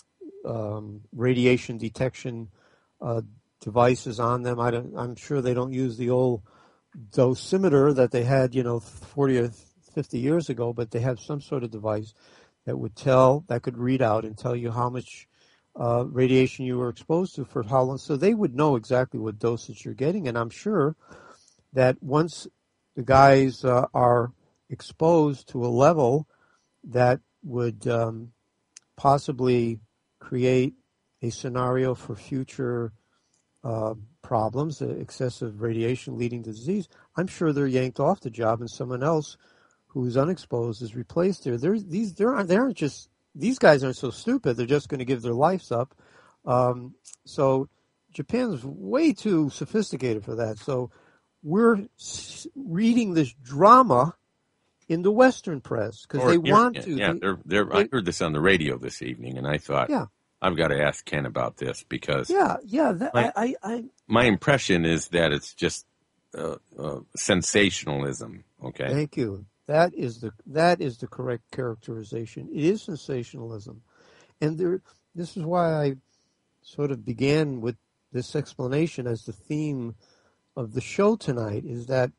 um, radiation detection uh, devices on them. I don't, I'm sure they don't use the old dosimeter that they had, you know, forty or fifty years ago, but they have some sort of device that would tell, that could read out and tell you how much Uh, radiation you were exposed to for how long, so they would know exactly what dosage you're getting. And I'm sure that once the guys uh, are exposed to a level that would um, possibly create a scenario for future uh, problems, uh, excessive radiation leading to disease, I'm sure they're yanked off the job and someone else who's unexposed is replaced there. They're, these, they aren't, they aren't just These guys aren't so stupid. They're just going to give their lives up. Um, so Japan's way too sophisticated for that. So we're s- reading this drama in the Western press because they want yeah, to. Yeah, they, they're, they're, they, I heard this on the radio this evening, and I thought, yeah. I've got to ask Ken about this because yeah, yeah. That, my, I, I, my impression is that it's just uh, uh, sensationalism. Okay. Thank you. That is the that is the correct characterization. It is sensationalism, and there. This is why I sort of began with this explanation as the theme of the show tonight. Is that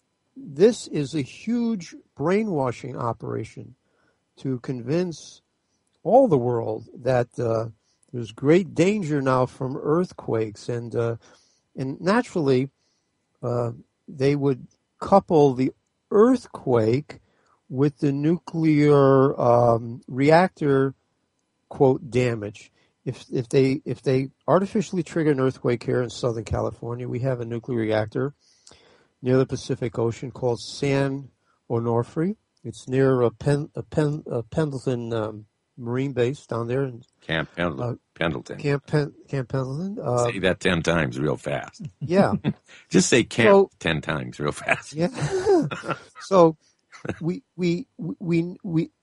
this is a huge brainwashing operation to convince all the world that uh, there's great danger now from earthquakes, and uh, and naturally uh, they would couple the earthquake with the nuclear um, reactor, quote, damage. If if they if they artificially trigger an earthquake here in Southern California, we have a nuclear reactor near the Pacific Ocean called San Onofre. It's near a, Pen, a, Pen, a Pendleton um, Marine Base down there in Camp Pendleton. Uh, Pendleton. Camp Pen, Camp Pendleton. Uh, say that ten times real fast. Yeah. Just say camp so, ten times real fast. Yeah. So we we we we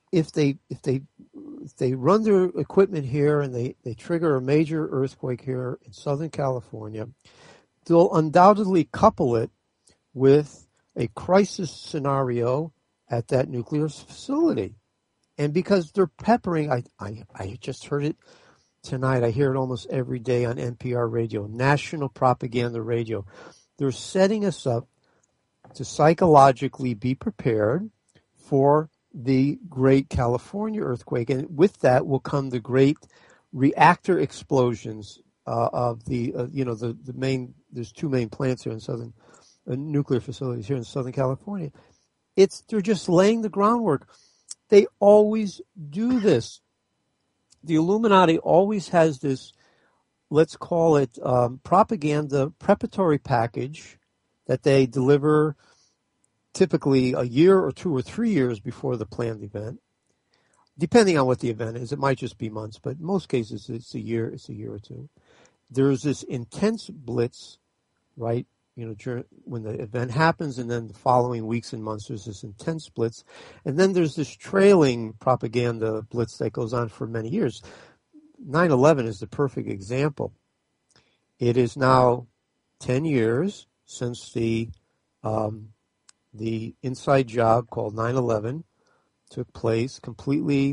if they if they if they run their equipment here and they, they trigger a major earthquake here in Southern California, they'll undoubtedly couple it with a crisis scenario at that nuclear facility. And because they're peppering, I, I, I just heard it tonight. I hear it almost every day on N P R radio, national propaganda radio. They're setting us up to psychologically be prepared for the great California earthquake. And with that will come the great reactor explosions uh, of the, uh, you know, the, the main, there's two main plants here in Southern, uh, nuclear facilities here in Southern California. It's, they're just laying the groundwork. They always do this. The Illuminati always has this, let's call it um, propaganda preparatory package that they deliver typically a year or two or three years before the planned event, depending on what the event is. It might just be months, but in most cases it's a year, it's a year or two. There's this intense blitz, right? You know, during, when the event happens, and then the following weeks and months, there's this intense blitz. And then there's this trailing propaganda blitz that goes on for many years. nine eleven is the perfect example. It is now ten years since the um, the inside job called nine eleven took place, completely,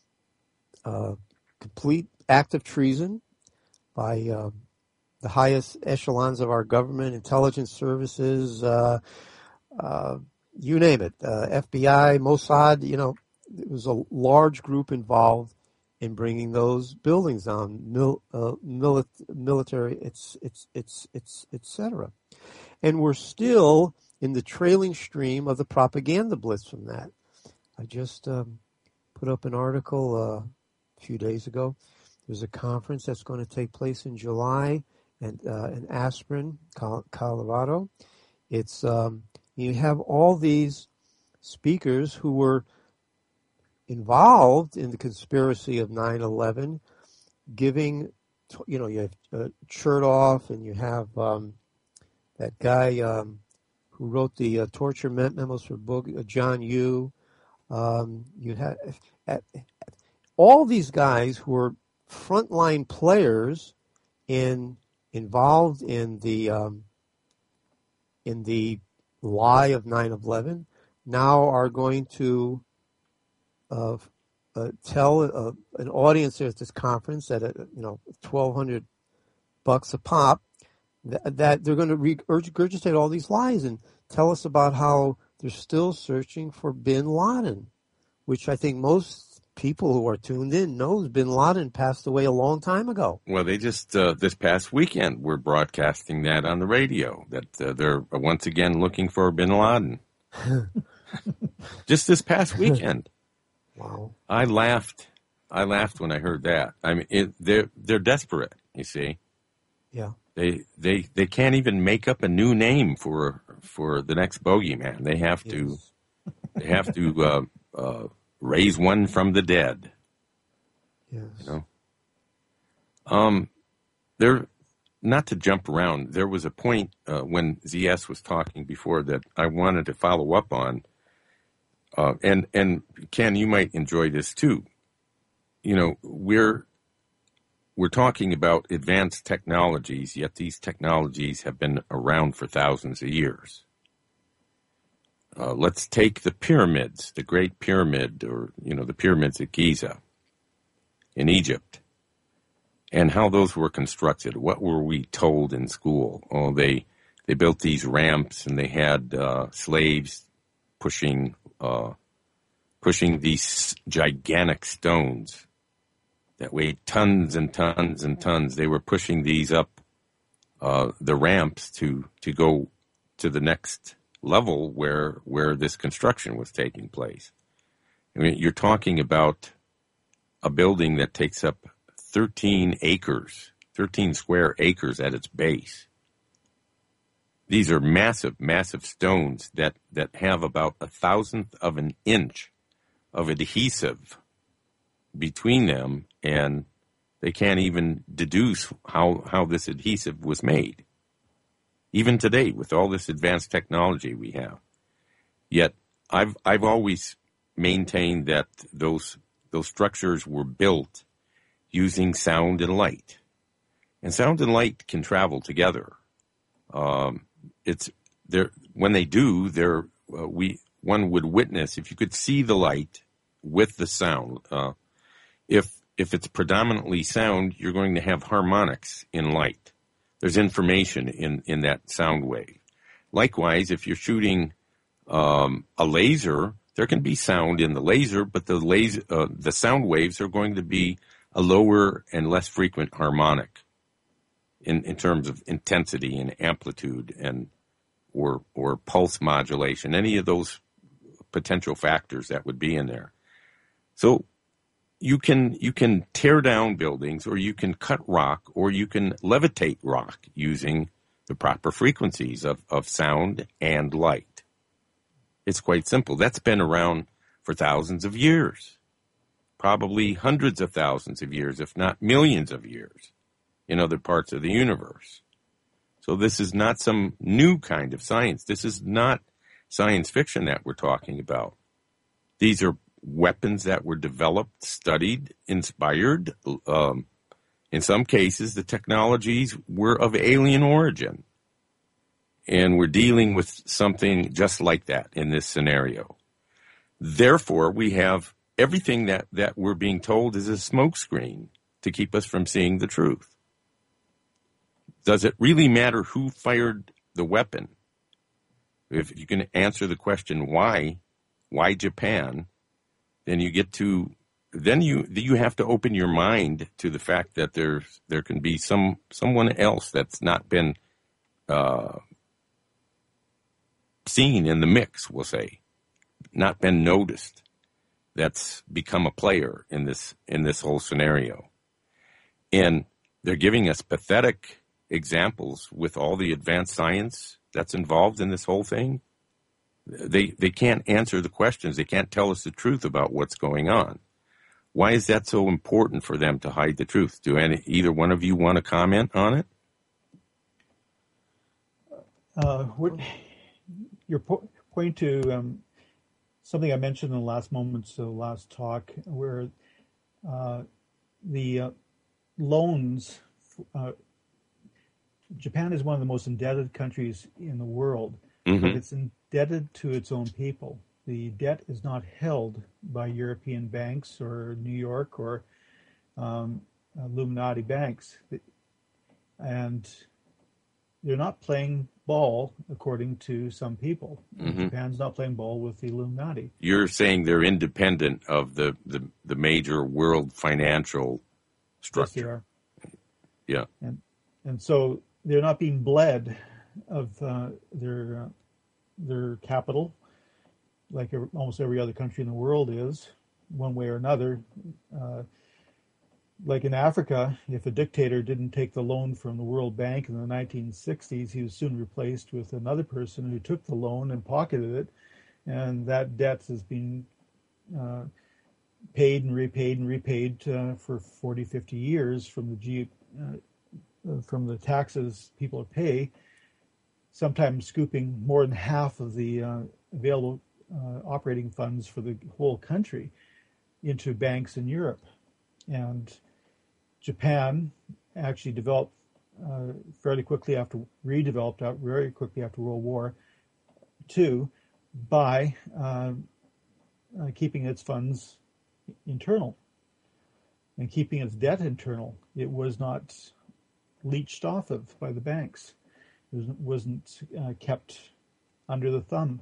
uh, complete act of treason by uh, the highest echelons of our government, intelligence services, uh, uh, you name it, uh, F B I, Mossad. You know, it was a large group involved in bringing those buildings down, mil, uh, mili- military, it's, it's, it's, it's, et cetera. And we're still in the trailing stream of the propaganda blitz from that. I just um, put up an article uh, a few days ago. There's a conference that's going to take place in July and uh, in Aspen, Colorado. It's um, you have all these speakers who were involved in the conspiracy of nine eleven, giving, you know, you have uh, Chertoff, and you have um, that guy um, who wrote the uh, torture memos for book, uh, John Yoo. Um, you had uh, all these guys who were frontline players in involved in the um, in the lie of nine eleven now are going to uh, uh, tell uh, an audience at this conference at a, you know twelve hundred bucks a pop that, that they're going to regurgitate all these lies and tell us about how they're still searching for bin Laden, which I think most people who are tuned in knows bin Laden passed away a long time ago. Well, they just, uh, this past weekend, were broadcasting that on the radio, that uh, they're once again looking for bin Laden. Just this past weekend. Wow. I laughed. I laughed when I heard that. I mean, it, they're, they're desperate, you see. Yeah. They, they, they can't even make up a new name for, for the next bogeyman. They have to, yes. they have to, uh, uh, raise one from the dead. Yes. You know? Um, there, not to jump around, there was a point uh, when Z S was talking before that I wanted to follow up on. Uh, and, and Ken, you might enjoy this too. You know, we're, we're talking about advanced technologies, yet these technologies have been around for thousands of years. Uh, let's take the pyramids, the Great Pyramid, or, you know, the pyramids at Giza in Egypt, and how those were constructed. What were we told in school? Oh, they they built these ramps, and they had uh, slaves pushing uh, pushing these gigantic stones that weighed tons and tons and tons. They were pushing these up uh, the ramps to to go to the next level where where this construction was taking place. I mean, you're talking about a building that takes up thirteen acres, thirteen square acres at its base. These are massive, massive stones that, that have about a thousandth of an inch of adhesive between them, and they can't even deduce how, how this adhesive was made. Even today, with all this advanced technology we have. Yet, I've I've always maintain that those those structures were built using sound and light, and sound and light can travel together. Um, it's there when they do. There, uh, we one would witness if you could see the light with the sound. Uh, if if it's predominantly sound, you're going to have harmonics in light. There's information in, in that sound wave. Likewise, if you're shooting um, a laser, there can be sound in the laser, but the laser, uh, the sound waves are going to be a lower and less frequent harmonic in, in terms of intensity and amplitude and or or pulse modulation, any of those potential factors that would be in there. So you can you can tear down buildings, or you can cut rock, or you can levitate rock using the proper frequencies of, of sound and light. It's quite simple. That's been around for thousands of years, probably hundreds of thousands of years, if not millions of years, in other parts of the universe. So this is not some new kind of science. This is not science fiction that we're talking about. These are weapons that were developed, studied, inspired. Um, in some cases, the technologies were of alien origin. And we're dealing with something just like that in this scenario. Therefore, we have everything that, that we're being told is a smokescreen to keep us from seeing the truth. Does it really matter who fired the weapon? If you can answer the question, why, why Japan, then you get to, then you you have to open your mind to the fact that there's there can be some someone else that's not been uh, seen in the mix, we'll say, not been noticed, that's become a player in this in this whole scenario. And they're giving us pathetic examples with all the advanced science that's involved in this whole thing. They they can't answer the questions. They can't tell us the truth about what's going on. Why is that so important for them to hide the truth? Do any, either one of you want to comment on it? Uh, what, your po- point to um, something I mentioned in the last moments of the last talk, where uh, the uh, loans, uh, Japan is one of the most indebted countries in the world, mm-hmm. but it's indebted to its own people. The debt is not held by European banks or New York or um, Illuminati banks. And they're not playing ball, according to some people. Mm-hmm. Japan's not playing ball with the Illuminati. You're saying they're independent of the, the, the major world financial structure. Yes, they are. Yeah. And, and so they're not being bled of uh, their uh, their capital, like almost every other country in the world is, one way or another. Uh, like in Africa, if a dictator didn't take the loan from the World Bank in the nineteen sixties, he was soon replaced with another person who took the loan and pocketed it, and that debt has been uh, paid and repaid and repaid uh, for forty, fifty years from the G, uh, from the taxes people pay, sometimes scooping more than half of the uh, available uh, operating funds for the whole country into banks in Europe. And Japan actually developed uh, fairly quickly after, redeveloped out very quickly after World War Two by uh, uh, keeping its funds internal and keeping its debt internal. It was not leached off of by the banks. It wasn't, wasn't uh, kept under the thumb.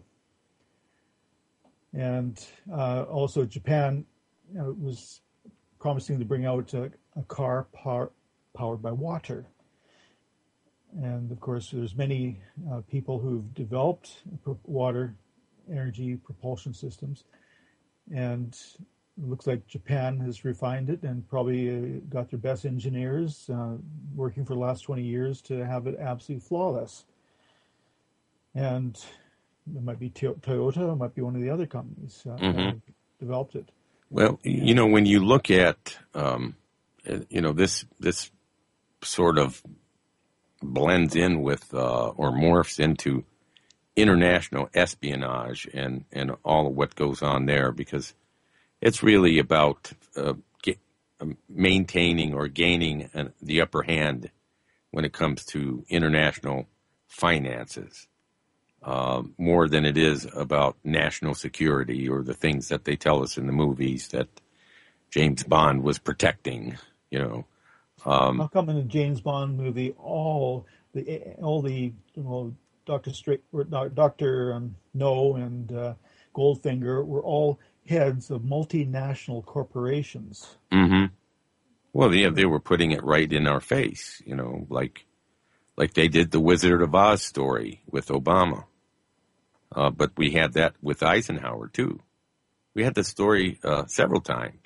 And uh, also Japan you know, was promising to bring out a, a car power, powered by water. And of course, there's many uh, people who've developed water energy propulsion systems. And it looks like Japan has refined it and probably uh, got their best engineers uh, working for the last twenty years to have it absolutely flawless. And it might be Toyota, it might be one of the other companies uh, mm-hmm. that developed it. Well, you know, when you look at, um, you know, this this sort of blends in with uh, or morphs into international espionage and, and all of what goes on there, because it's really about uh, get, uh, maintaining or gaining an, the upper hand when it comes to international finances, uh, more than it is about national security or the things that they tell us in the movies that James Bond was protecting, you know. Um, How come in the James Bond movie all the all the you know, Doctor Straight, or Doctor Um, No and uh, Goldfinger were all heads of multinational corporations? mm-hmm. Well, yeah, they were putting it right in our face, you know, like like they did the Wizard of Oz story with Obama. Uh, but we had that with Eisenhower, too. We had the story uh, several times.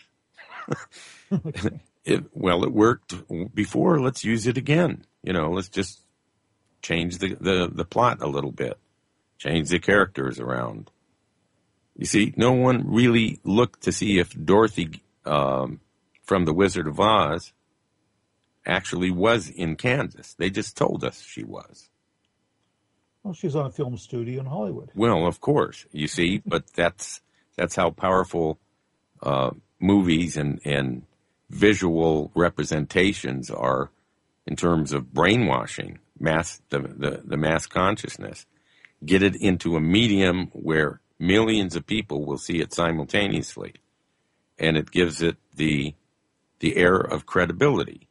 it, well, it worked before. Let's use it again. You know, let's just change the, the, the plot a little bit, change the characters around. You see, no one really looked to see if Dorothy um, from The Wizard of Oz actually was in Kansas. They just told us she was. Well, she's on a film studio in Hollywood. Well, of course, you see, but that's that's how powerful uh, movies and, and visual representations are in terms of brainwashing mass the, the, the mass consciousness. Get it into a medium where millions of people will see it simultaneously, and it gives it the the air of credibility.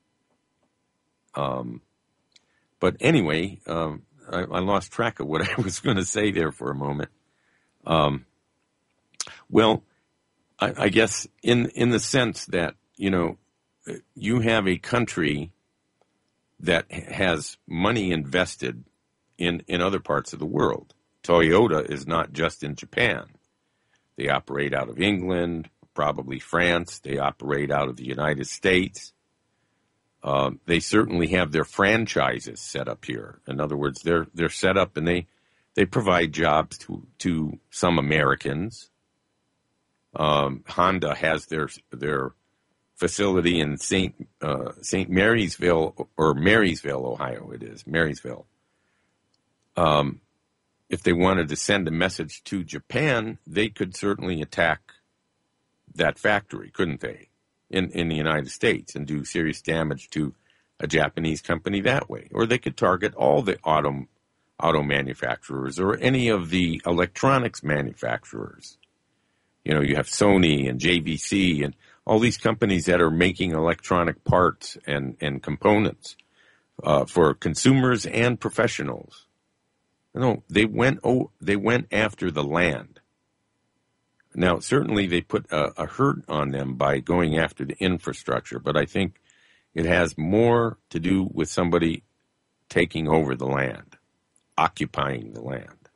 Um, but anyway, um, I, I lost track of what I was going to say there for a moment. Um, well, I, I guess in in the sense that, you know, you have a country that has money invested in, in other parts of the world. Toyota is not just in Japan. They operate out of England, probably France. They operate out of the United States. Uh, they certainly have their franchises set up here. In other words, they're they're set up and they they provide jobs to to some Americans. Um, Honda has their their facility in Saint uh, Saint Marysville or Marysville, Ohio. It is Marysville. Um, if they wanted to send a message to Japan, they could certainly attack that factory, couldn't they? In, in the United States and do serious damage to a Japanese company that way. Or they could target all the auto, auto manufacturers or any of the electronics manufacturers. You know, you have Sony and J V C and all these companies that are making electronic parts and, and components uh, for consumers and professionals. You know, they went, oh, they went after the land. Now, certainly they put a, a hurt on them by going after the infrastructure, but I think it has more to do with somebody taking over the land, occupying the land.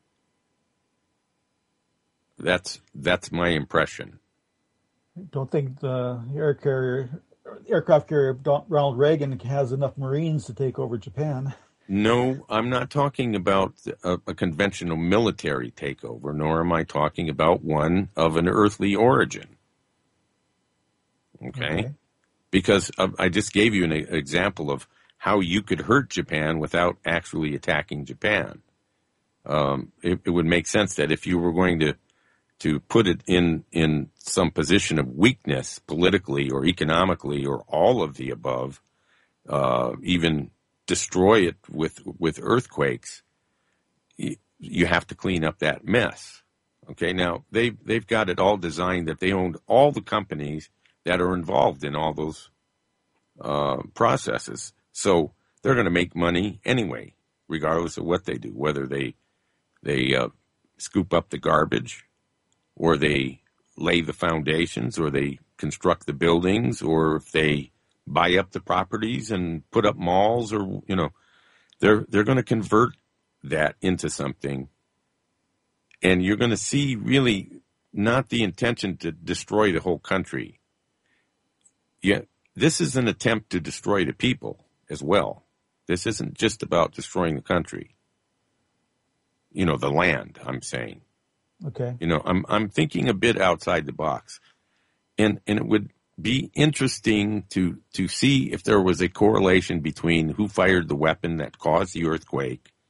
That's that's my impression. I don't think the air carrier, aircraft carrier Ronald Reagan has enough Marines to take over Japan. No, I'm not talking about a, a conventional military takeover, nor am I talking about one of an earthly origin. Okay? okay. Because uh, I just gave you an example of how you could hurt Japan without actually attacking Japan. Um, it, it would make sense that if you were going to to put it in, in some position of weakness politically or economically or all of the above, uh, even destroy it with with earthquakes, you, you have to clean up that mess. Okay, now they they've got it all designed that they owned all the companies that are involved in all those uh, processes, so they're going to make money anyway, regardless of what they do, whether they they uh, scoop up the garbage, or they lay the foundations, or they construct the buildings, or if they buy up the properties and put up malls, or, you know, they're they're going to convert that into something. And you're going to see really not the intention to destroy the whole country. Yeah, this is an attempt to destroy the people as well. This isn't just about destroying the country. You know, the land, I'm saying. Okay. You know, I'm I'm thinking a bit outside the box. And and it would be interesting to to see if there was a correlation between who fired the weapon that caused the earthquake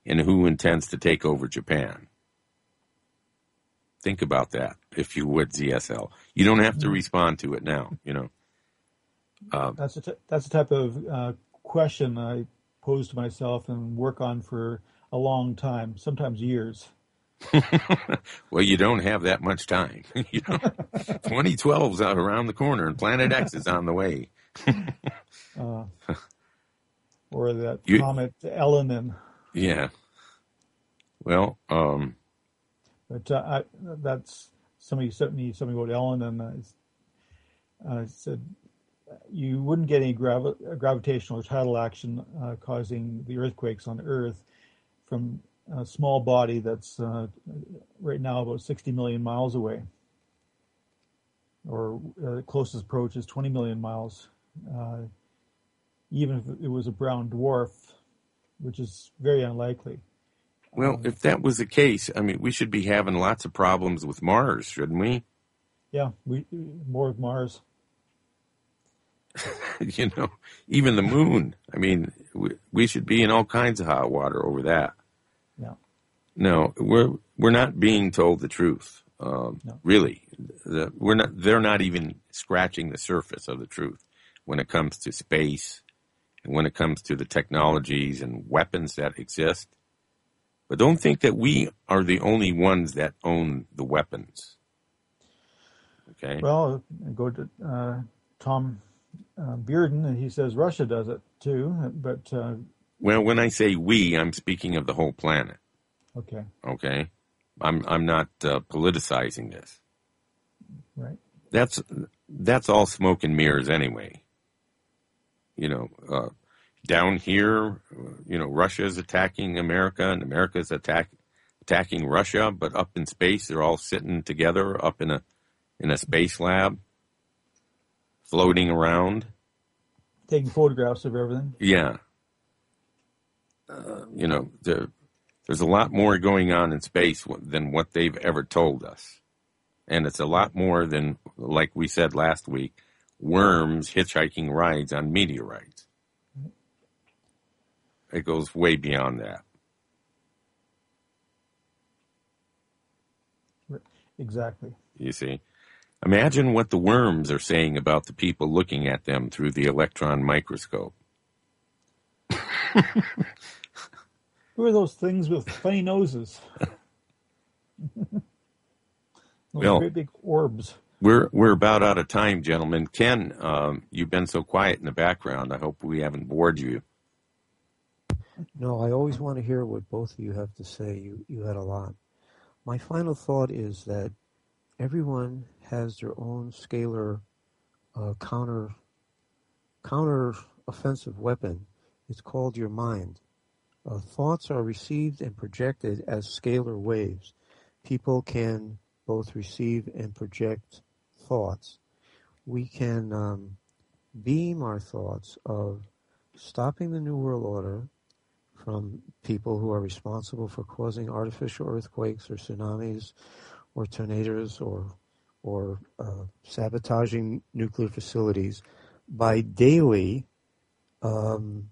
and who intends to take over Japan? Think about that, if you would, Z S L. You don't have to respond to it now, you know. Uh, that's, a t- that's the type of uh, question I pose to myself and work on for a long time, sometimes years. Well, you don't have that much time. You know, twenty twelve's out around the corner, and Planet X is on the way. uh, or that you, comet Elenin. Yeah. Well, um, but uh, I, that's somebody sent me something about Elenin. I uh, said you wouldn't get any gravi- gravitational or tidal action uh, causing the earthquakes on Earth from a small body that's uh, right now about sixty million miles away, or uh, the closest approach is twenty million miles. Uh, even if it was a brown dwarf, which is very unlikely. Well, um, if that was the case, I mean, we should be having lots of problems with Mars, shouldn't we? Yeah, we more of Mars. You know, even the moon. I mean, we, we should be in all kinds of hot water over that. Yeah. No, we're we're not being told the truth. Um, no. Really, the, we're not. They're not even scratching the surface of the truth when it comes to space and when it comes to the technologies and weapons that exist. But don't think that we are the only ones that own the weapons. Okay. Well, go to uh, Tom uh, Bearden, and he says Russia does it too. But uh, well, when I say we, I'm speaking of the whole planet. Okay. Okay. I'm I'm not uh, politicizing this. Right. That's that's all smoke and mirrors anyway. You know, uh, down here, you know, Russia is attacking America, and America is attack attacking Russia. But up in space, they're all sitting together up in a in a space lab, floating around, taking photographs of everything. Yeah. Uh, you know, the. There's a lot more going on in space than what they've ever told us. And it's a lot more than, like we said last week, worms hitchhiking rides on meteorites. It goes way beyond that. Exactly. You see? Imagine what the worms are saying about the people looking at them through the electron microscope. Who are those things with funny noses? Those well, great big orbs. We're we're about out of time, gentlemen. Ken, um, you've been so quiet in the background. I hope we haven't bored you. No, I always want to hear what both of you have to say. You you had a lot. My final thought is that everyone has their own scalar uh, counter counter offensive weapon. It's called your mind. Uh, thoughts are received and projected as scalar waves. People can both receive and project thoughts. We can um, beam our thoughts of stopping the New World Order from people who are responsible for causing artificial earthquakes or tsunamis or tornadoes or or uh, sabotaging nuclear facilities by daily um,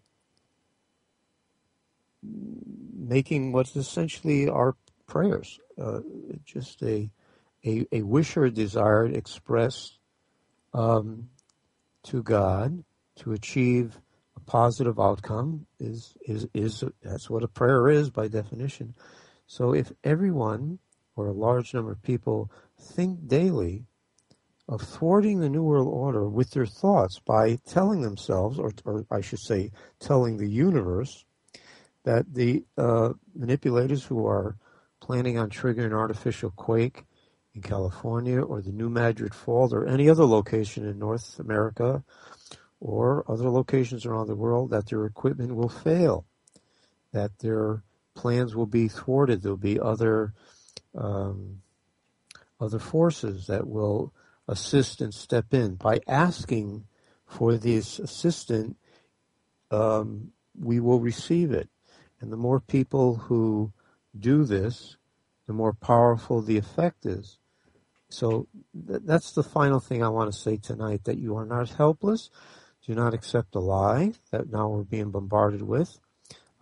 making what's essentially our prayers, uh, just a, a a wish or a desire expressed um, to God to achieve a positive outcome is is is that's what a prayer is by definition. So if everyone or a large number of people think daily of thwarting the New World Order with their thoughts by telling themselves, or, or I should say, telling the universe, that the uh, manipulators who are planning on triggering an artificial quake in California or the New Madrid Fault or any other location in North America or other locations around the world, that their equipment will fail, that their plans will be thwarted. There'll be other um, other forces that will assist and step in. By asking for this assistance, um, we will receive it. And the more people who do this, the more powerful the effect is. So th- that's the final thing I want to say tonight, that you are not helpless. Do not accept a lie that now we're being bombarded with.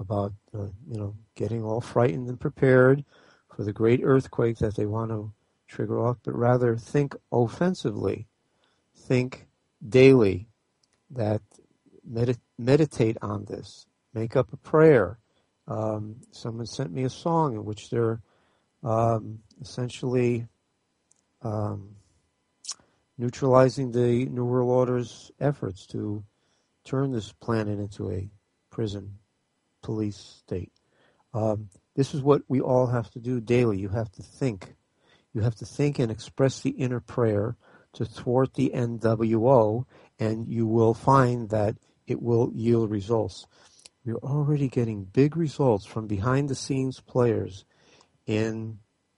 about uh, you know getting all frightened and prepared for the great earthquake that they want to trigger off, but rather think offensively, think daily, that med- meditate on this, make up a prayer. Um, someone sent me a song in which they're um, essentially um, neutralizing the New World Order's efforts to turn this planet into a prison police state. Um, this is what we all have to do daily. You have to think. You have to think and express the inner prayer to thwart the N W O, and you will find that it will yield results. We're already getting big results from behind-the-scenes players in,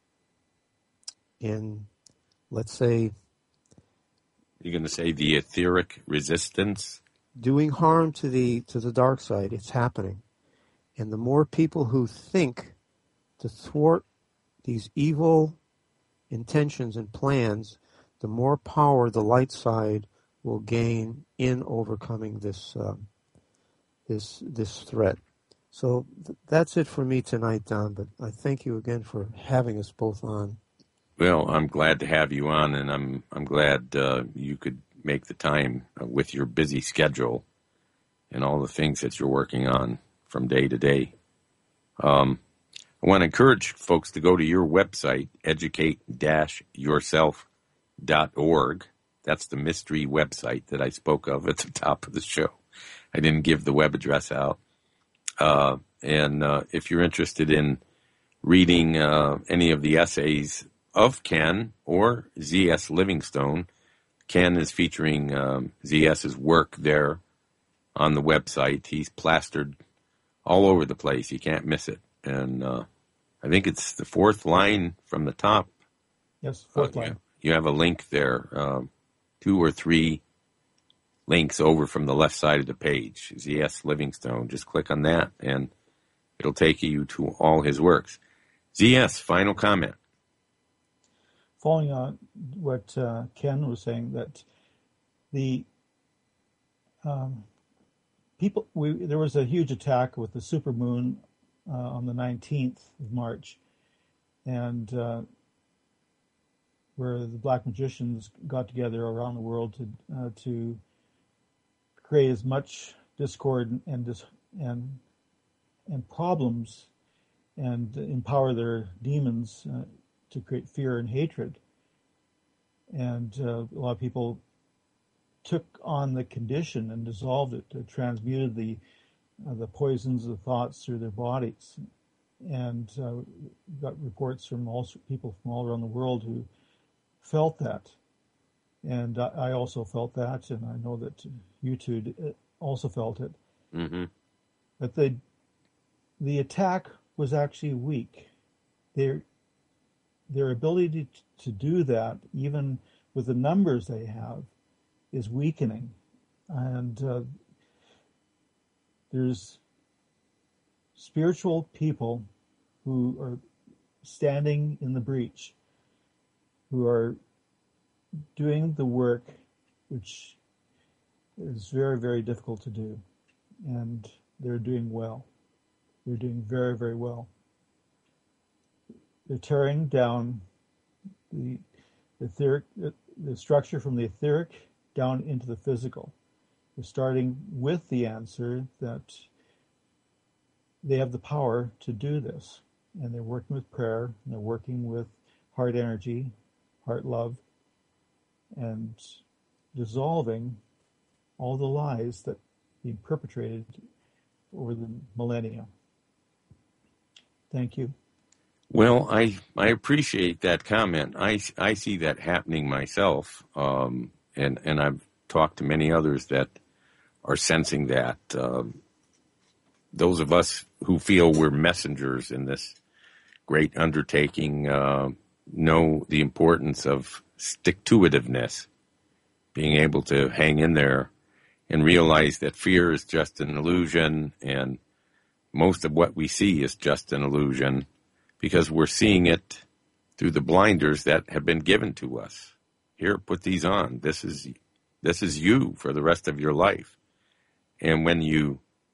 in, let's say, You're going to say the etheric resistance? doing harm to the to the dark side. It's happening. And the more people who think to thwart these evil intentions and plans, the more power the light side will gain in overcoming this um, this this threat. So th- that's it for me tonight, Don. But I thank you again for having us both on. Well, I'm glad to have you on, and I'm I'm glad uh, you could make the time uh, with your busy schedule and all the things that you're working on from day to day. Um, I want to encourage folks to go to your website, educate dash yourself dot org. That's the mystery website that I spoke of at the top of the show. I didn't give the web address out. Uh, and uh, if you're interested in reading uh, any of the essays of Ken or Z S Livingstone, Ken is featuring um, ZS's work there on the website. He's plastered all over the place. You can't miss it. And uh, I think it's the fourth line from the top. Yes, fourth uh, line. You have a link there, um, two or three links over from the left side of the page. Z S Livingstone. Just click on that, and it'll take you to all his works. Z S, final comment. Following on what uh, Ken was saying, that the um, people, we, there was a huge attack with the supermoon uh, on the nineteenth of March, and uh, where the black magicians got together around the world to uh, to create as much discord and dis- and and problems, and empower their demons uh, to create fear and hatred. And uh, a lot of people took on the condition and dissolved it, uh, transmuted the uh, the poisons of thoughts through their bodies. And uh, got reports from all people from all around the world who felt that. And I, I also felt that, and I know that you two also felt it. Mm-hmm. But the the attack was actually weak. Their their ability to, to do that, even with the numbers they have, is weakening. And uh, there's spiritual people who are standing in the breach, who are doing the work which is very, very difficult to do. And they're doing well. They're doing very, very well. They're tearing down the etheric, the structure from the etheric down into the physical. They're starting with the answer that they have the power to do this. And they're working with prayer, and they're working with heart energy, heart love, and dissolving all the lies that are being perpetrated over the millennia. Thank you. Well, I I appreciate that comment. I, I see that happening myself, um, and and I've talked to many others that are sensing that. Um, those of us who feel we're messengers in this great undertaking uh, know the importance of stick-to-itiveness, being able to hang in there and realize that fear is just an illusion, and most of what we see is just an illusion, because we're seeing it through the blinders that have been given to us. Here, put these on. This is this is you for the rest of your life. And when you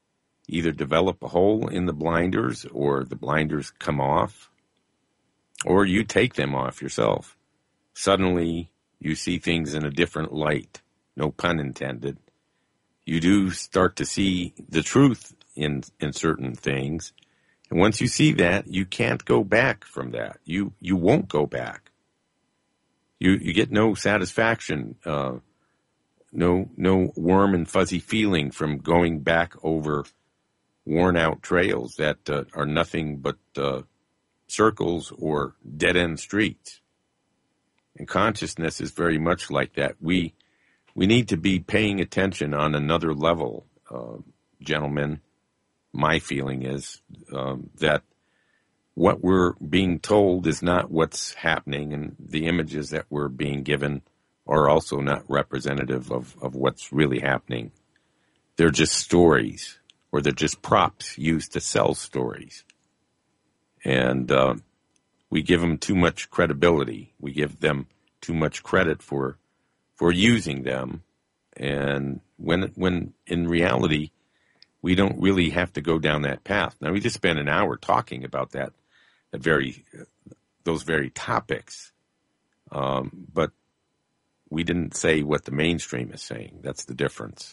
either develop a hole in the blinders, or the blinders come off, or you take them off yourself. Suddenly, you see things in a different light, no pun intended. You do start to see the truth in, in certain things. And once you see that, you can't go back from that. You you won't go back. You you get no satisfaction, uh, no no warm and fuzzy feeling from going back over worn-out trails that uh, are nothing but uh, circles or dead-end streets. And consciousness is very much like that. We we need to be paying attention on another level, uh, gentlemen. My feeling is um, that what we're being told is not what's happening, and the images that we're being given are also not representative of, of what's really happening. They're just stories, or they're just props used to sell stories. And uh, we give them too much credibility. We give them too much credit for for using them. And when when in reality, we don't really have to go down that path. Now, we just spent an hour talking about that, that very, those very topics, um, but we didn't say what the mainstream is saying. That's the difference.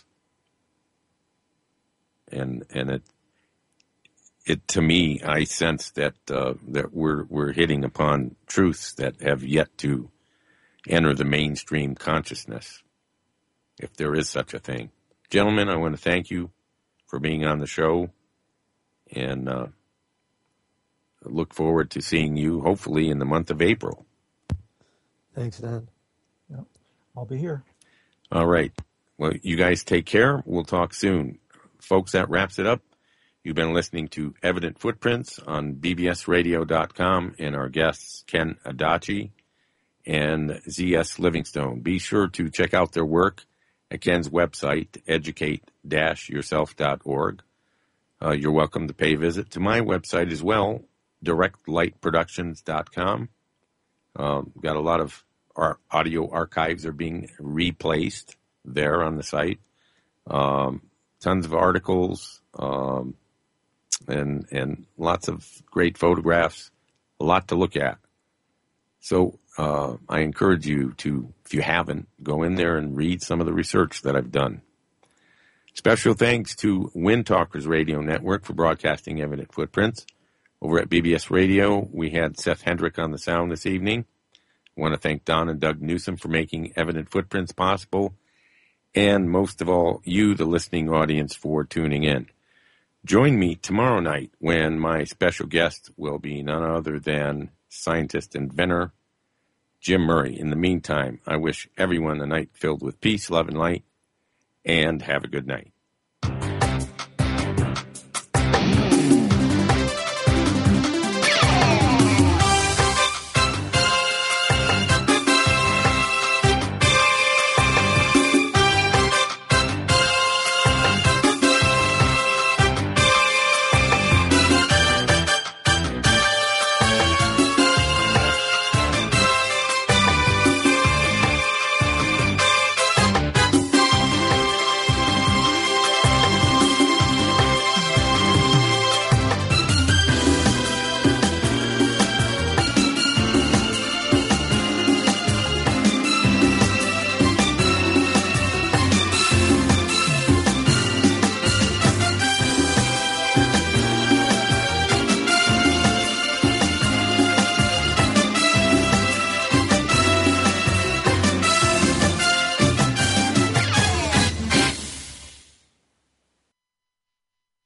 And and it it to me, I sense that uh, that we're we're hitting upon truths that have yet to enter the mainstream consciousness, if there is such a thing. Gentlemen, I want to thank you for being on the show, and uh, look forward to seeing you hopefully in the month of April. Thanks, Dan. Yeah, I'll be here. All right. Well, you guys take care. We'll talk soon. Folks, that wraps it up. You've been listening to Evident Footprints on B B S radio dot com and our guests Ken Adachi and Z S Livingstone. Be sure to check out their work at Ken's website, educate dash yourself dot org. Uh, you're welcome to pay a visit to my website as well, direct light productions dot com. Um, got a lot of our audio archives are being replaced there on the site. Um, tons of articles, um, and and lots of great photographs, a lot to look at. So uh, I encourage you to, if you haven't, go in there and read some of the research that I've done. Special thanks to Wind Talkers Radio Network for broadcasting Evident Footprints. Over at B B S Radio, we had Seth Hendrick on the sound this evening. I want to thank Don and Doug Newsom for making Evident Footprints possible. And most of all, you, the listening audience, for tuning in. Join me tomorrow night when my special guest will be none other than scientist and inventor Jim Murray. In the meantime, I wish everyone a night filled with peace, love, and light, and have a good night.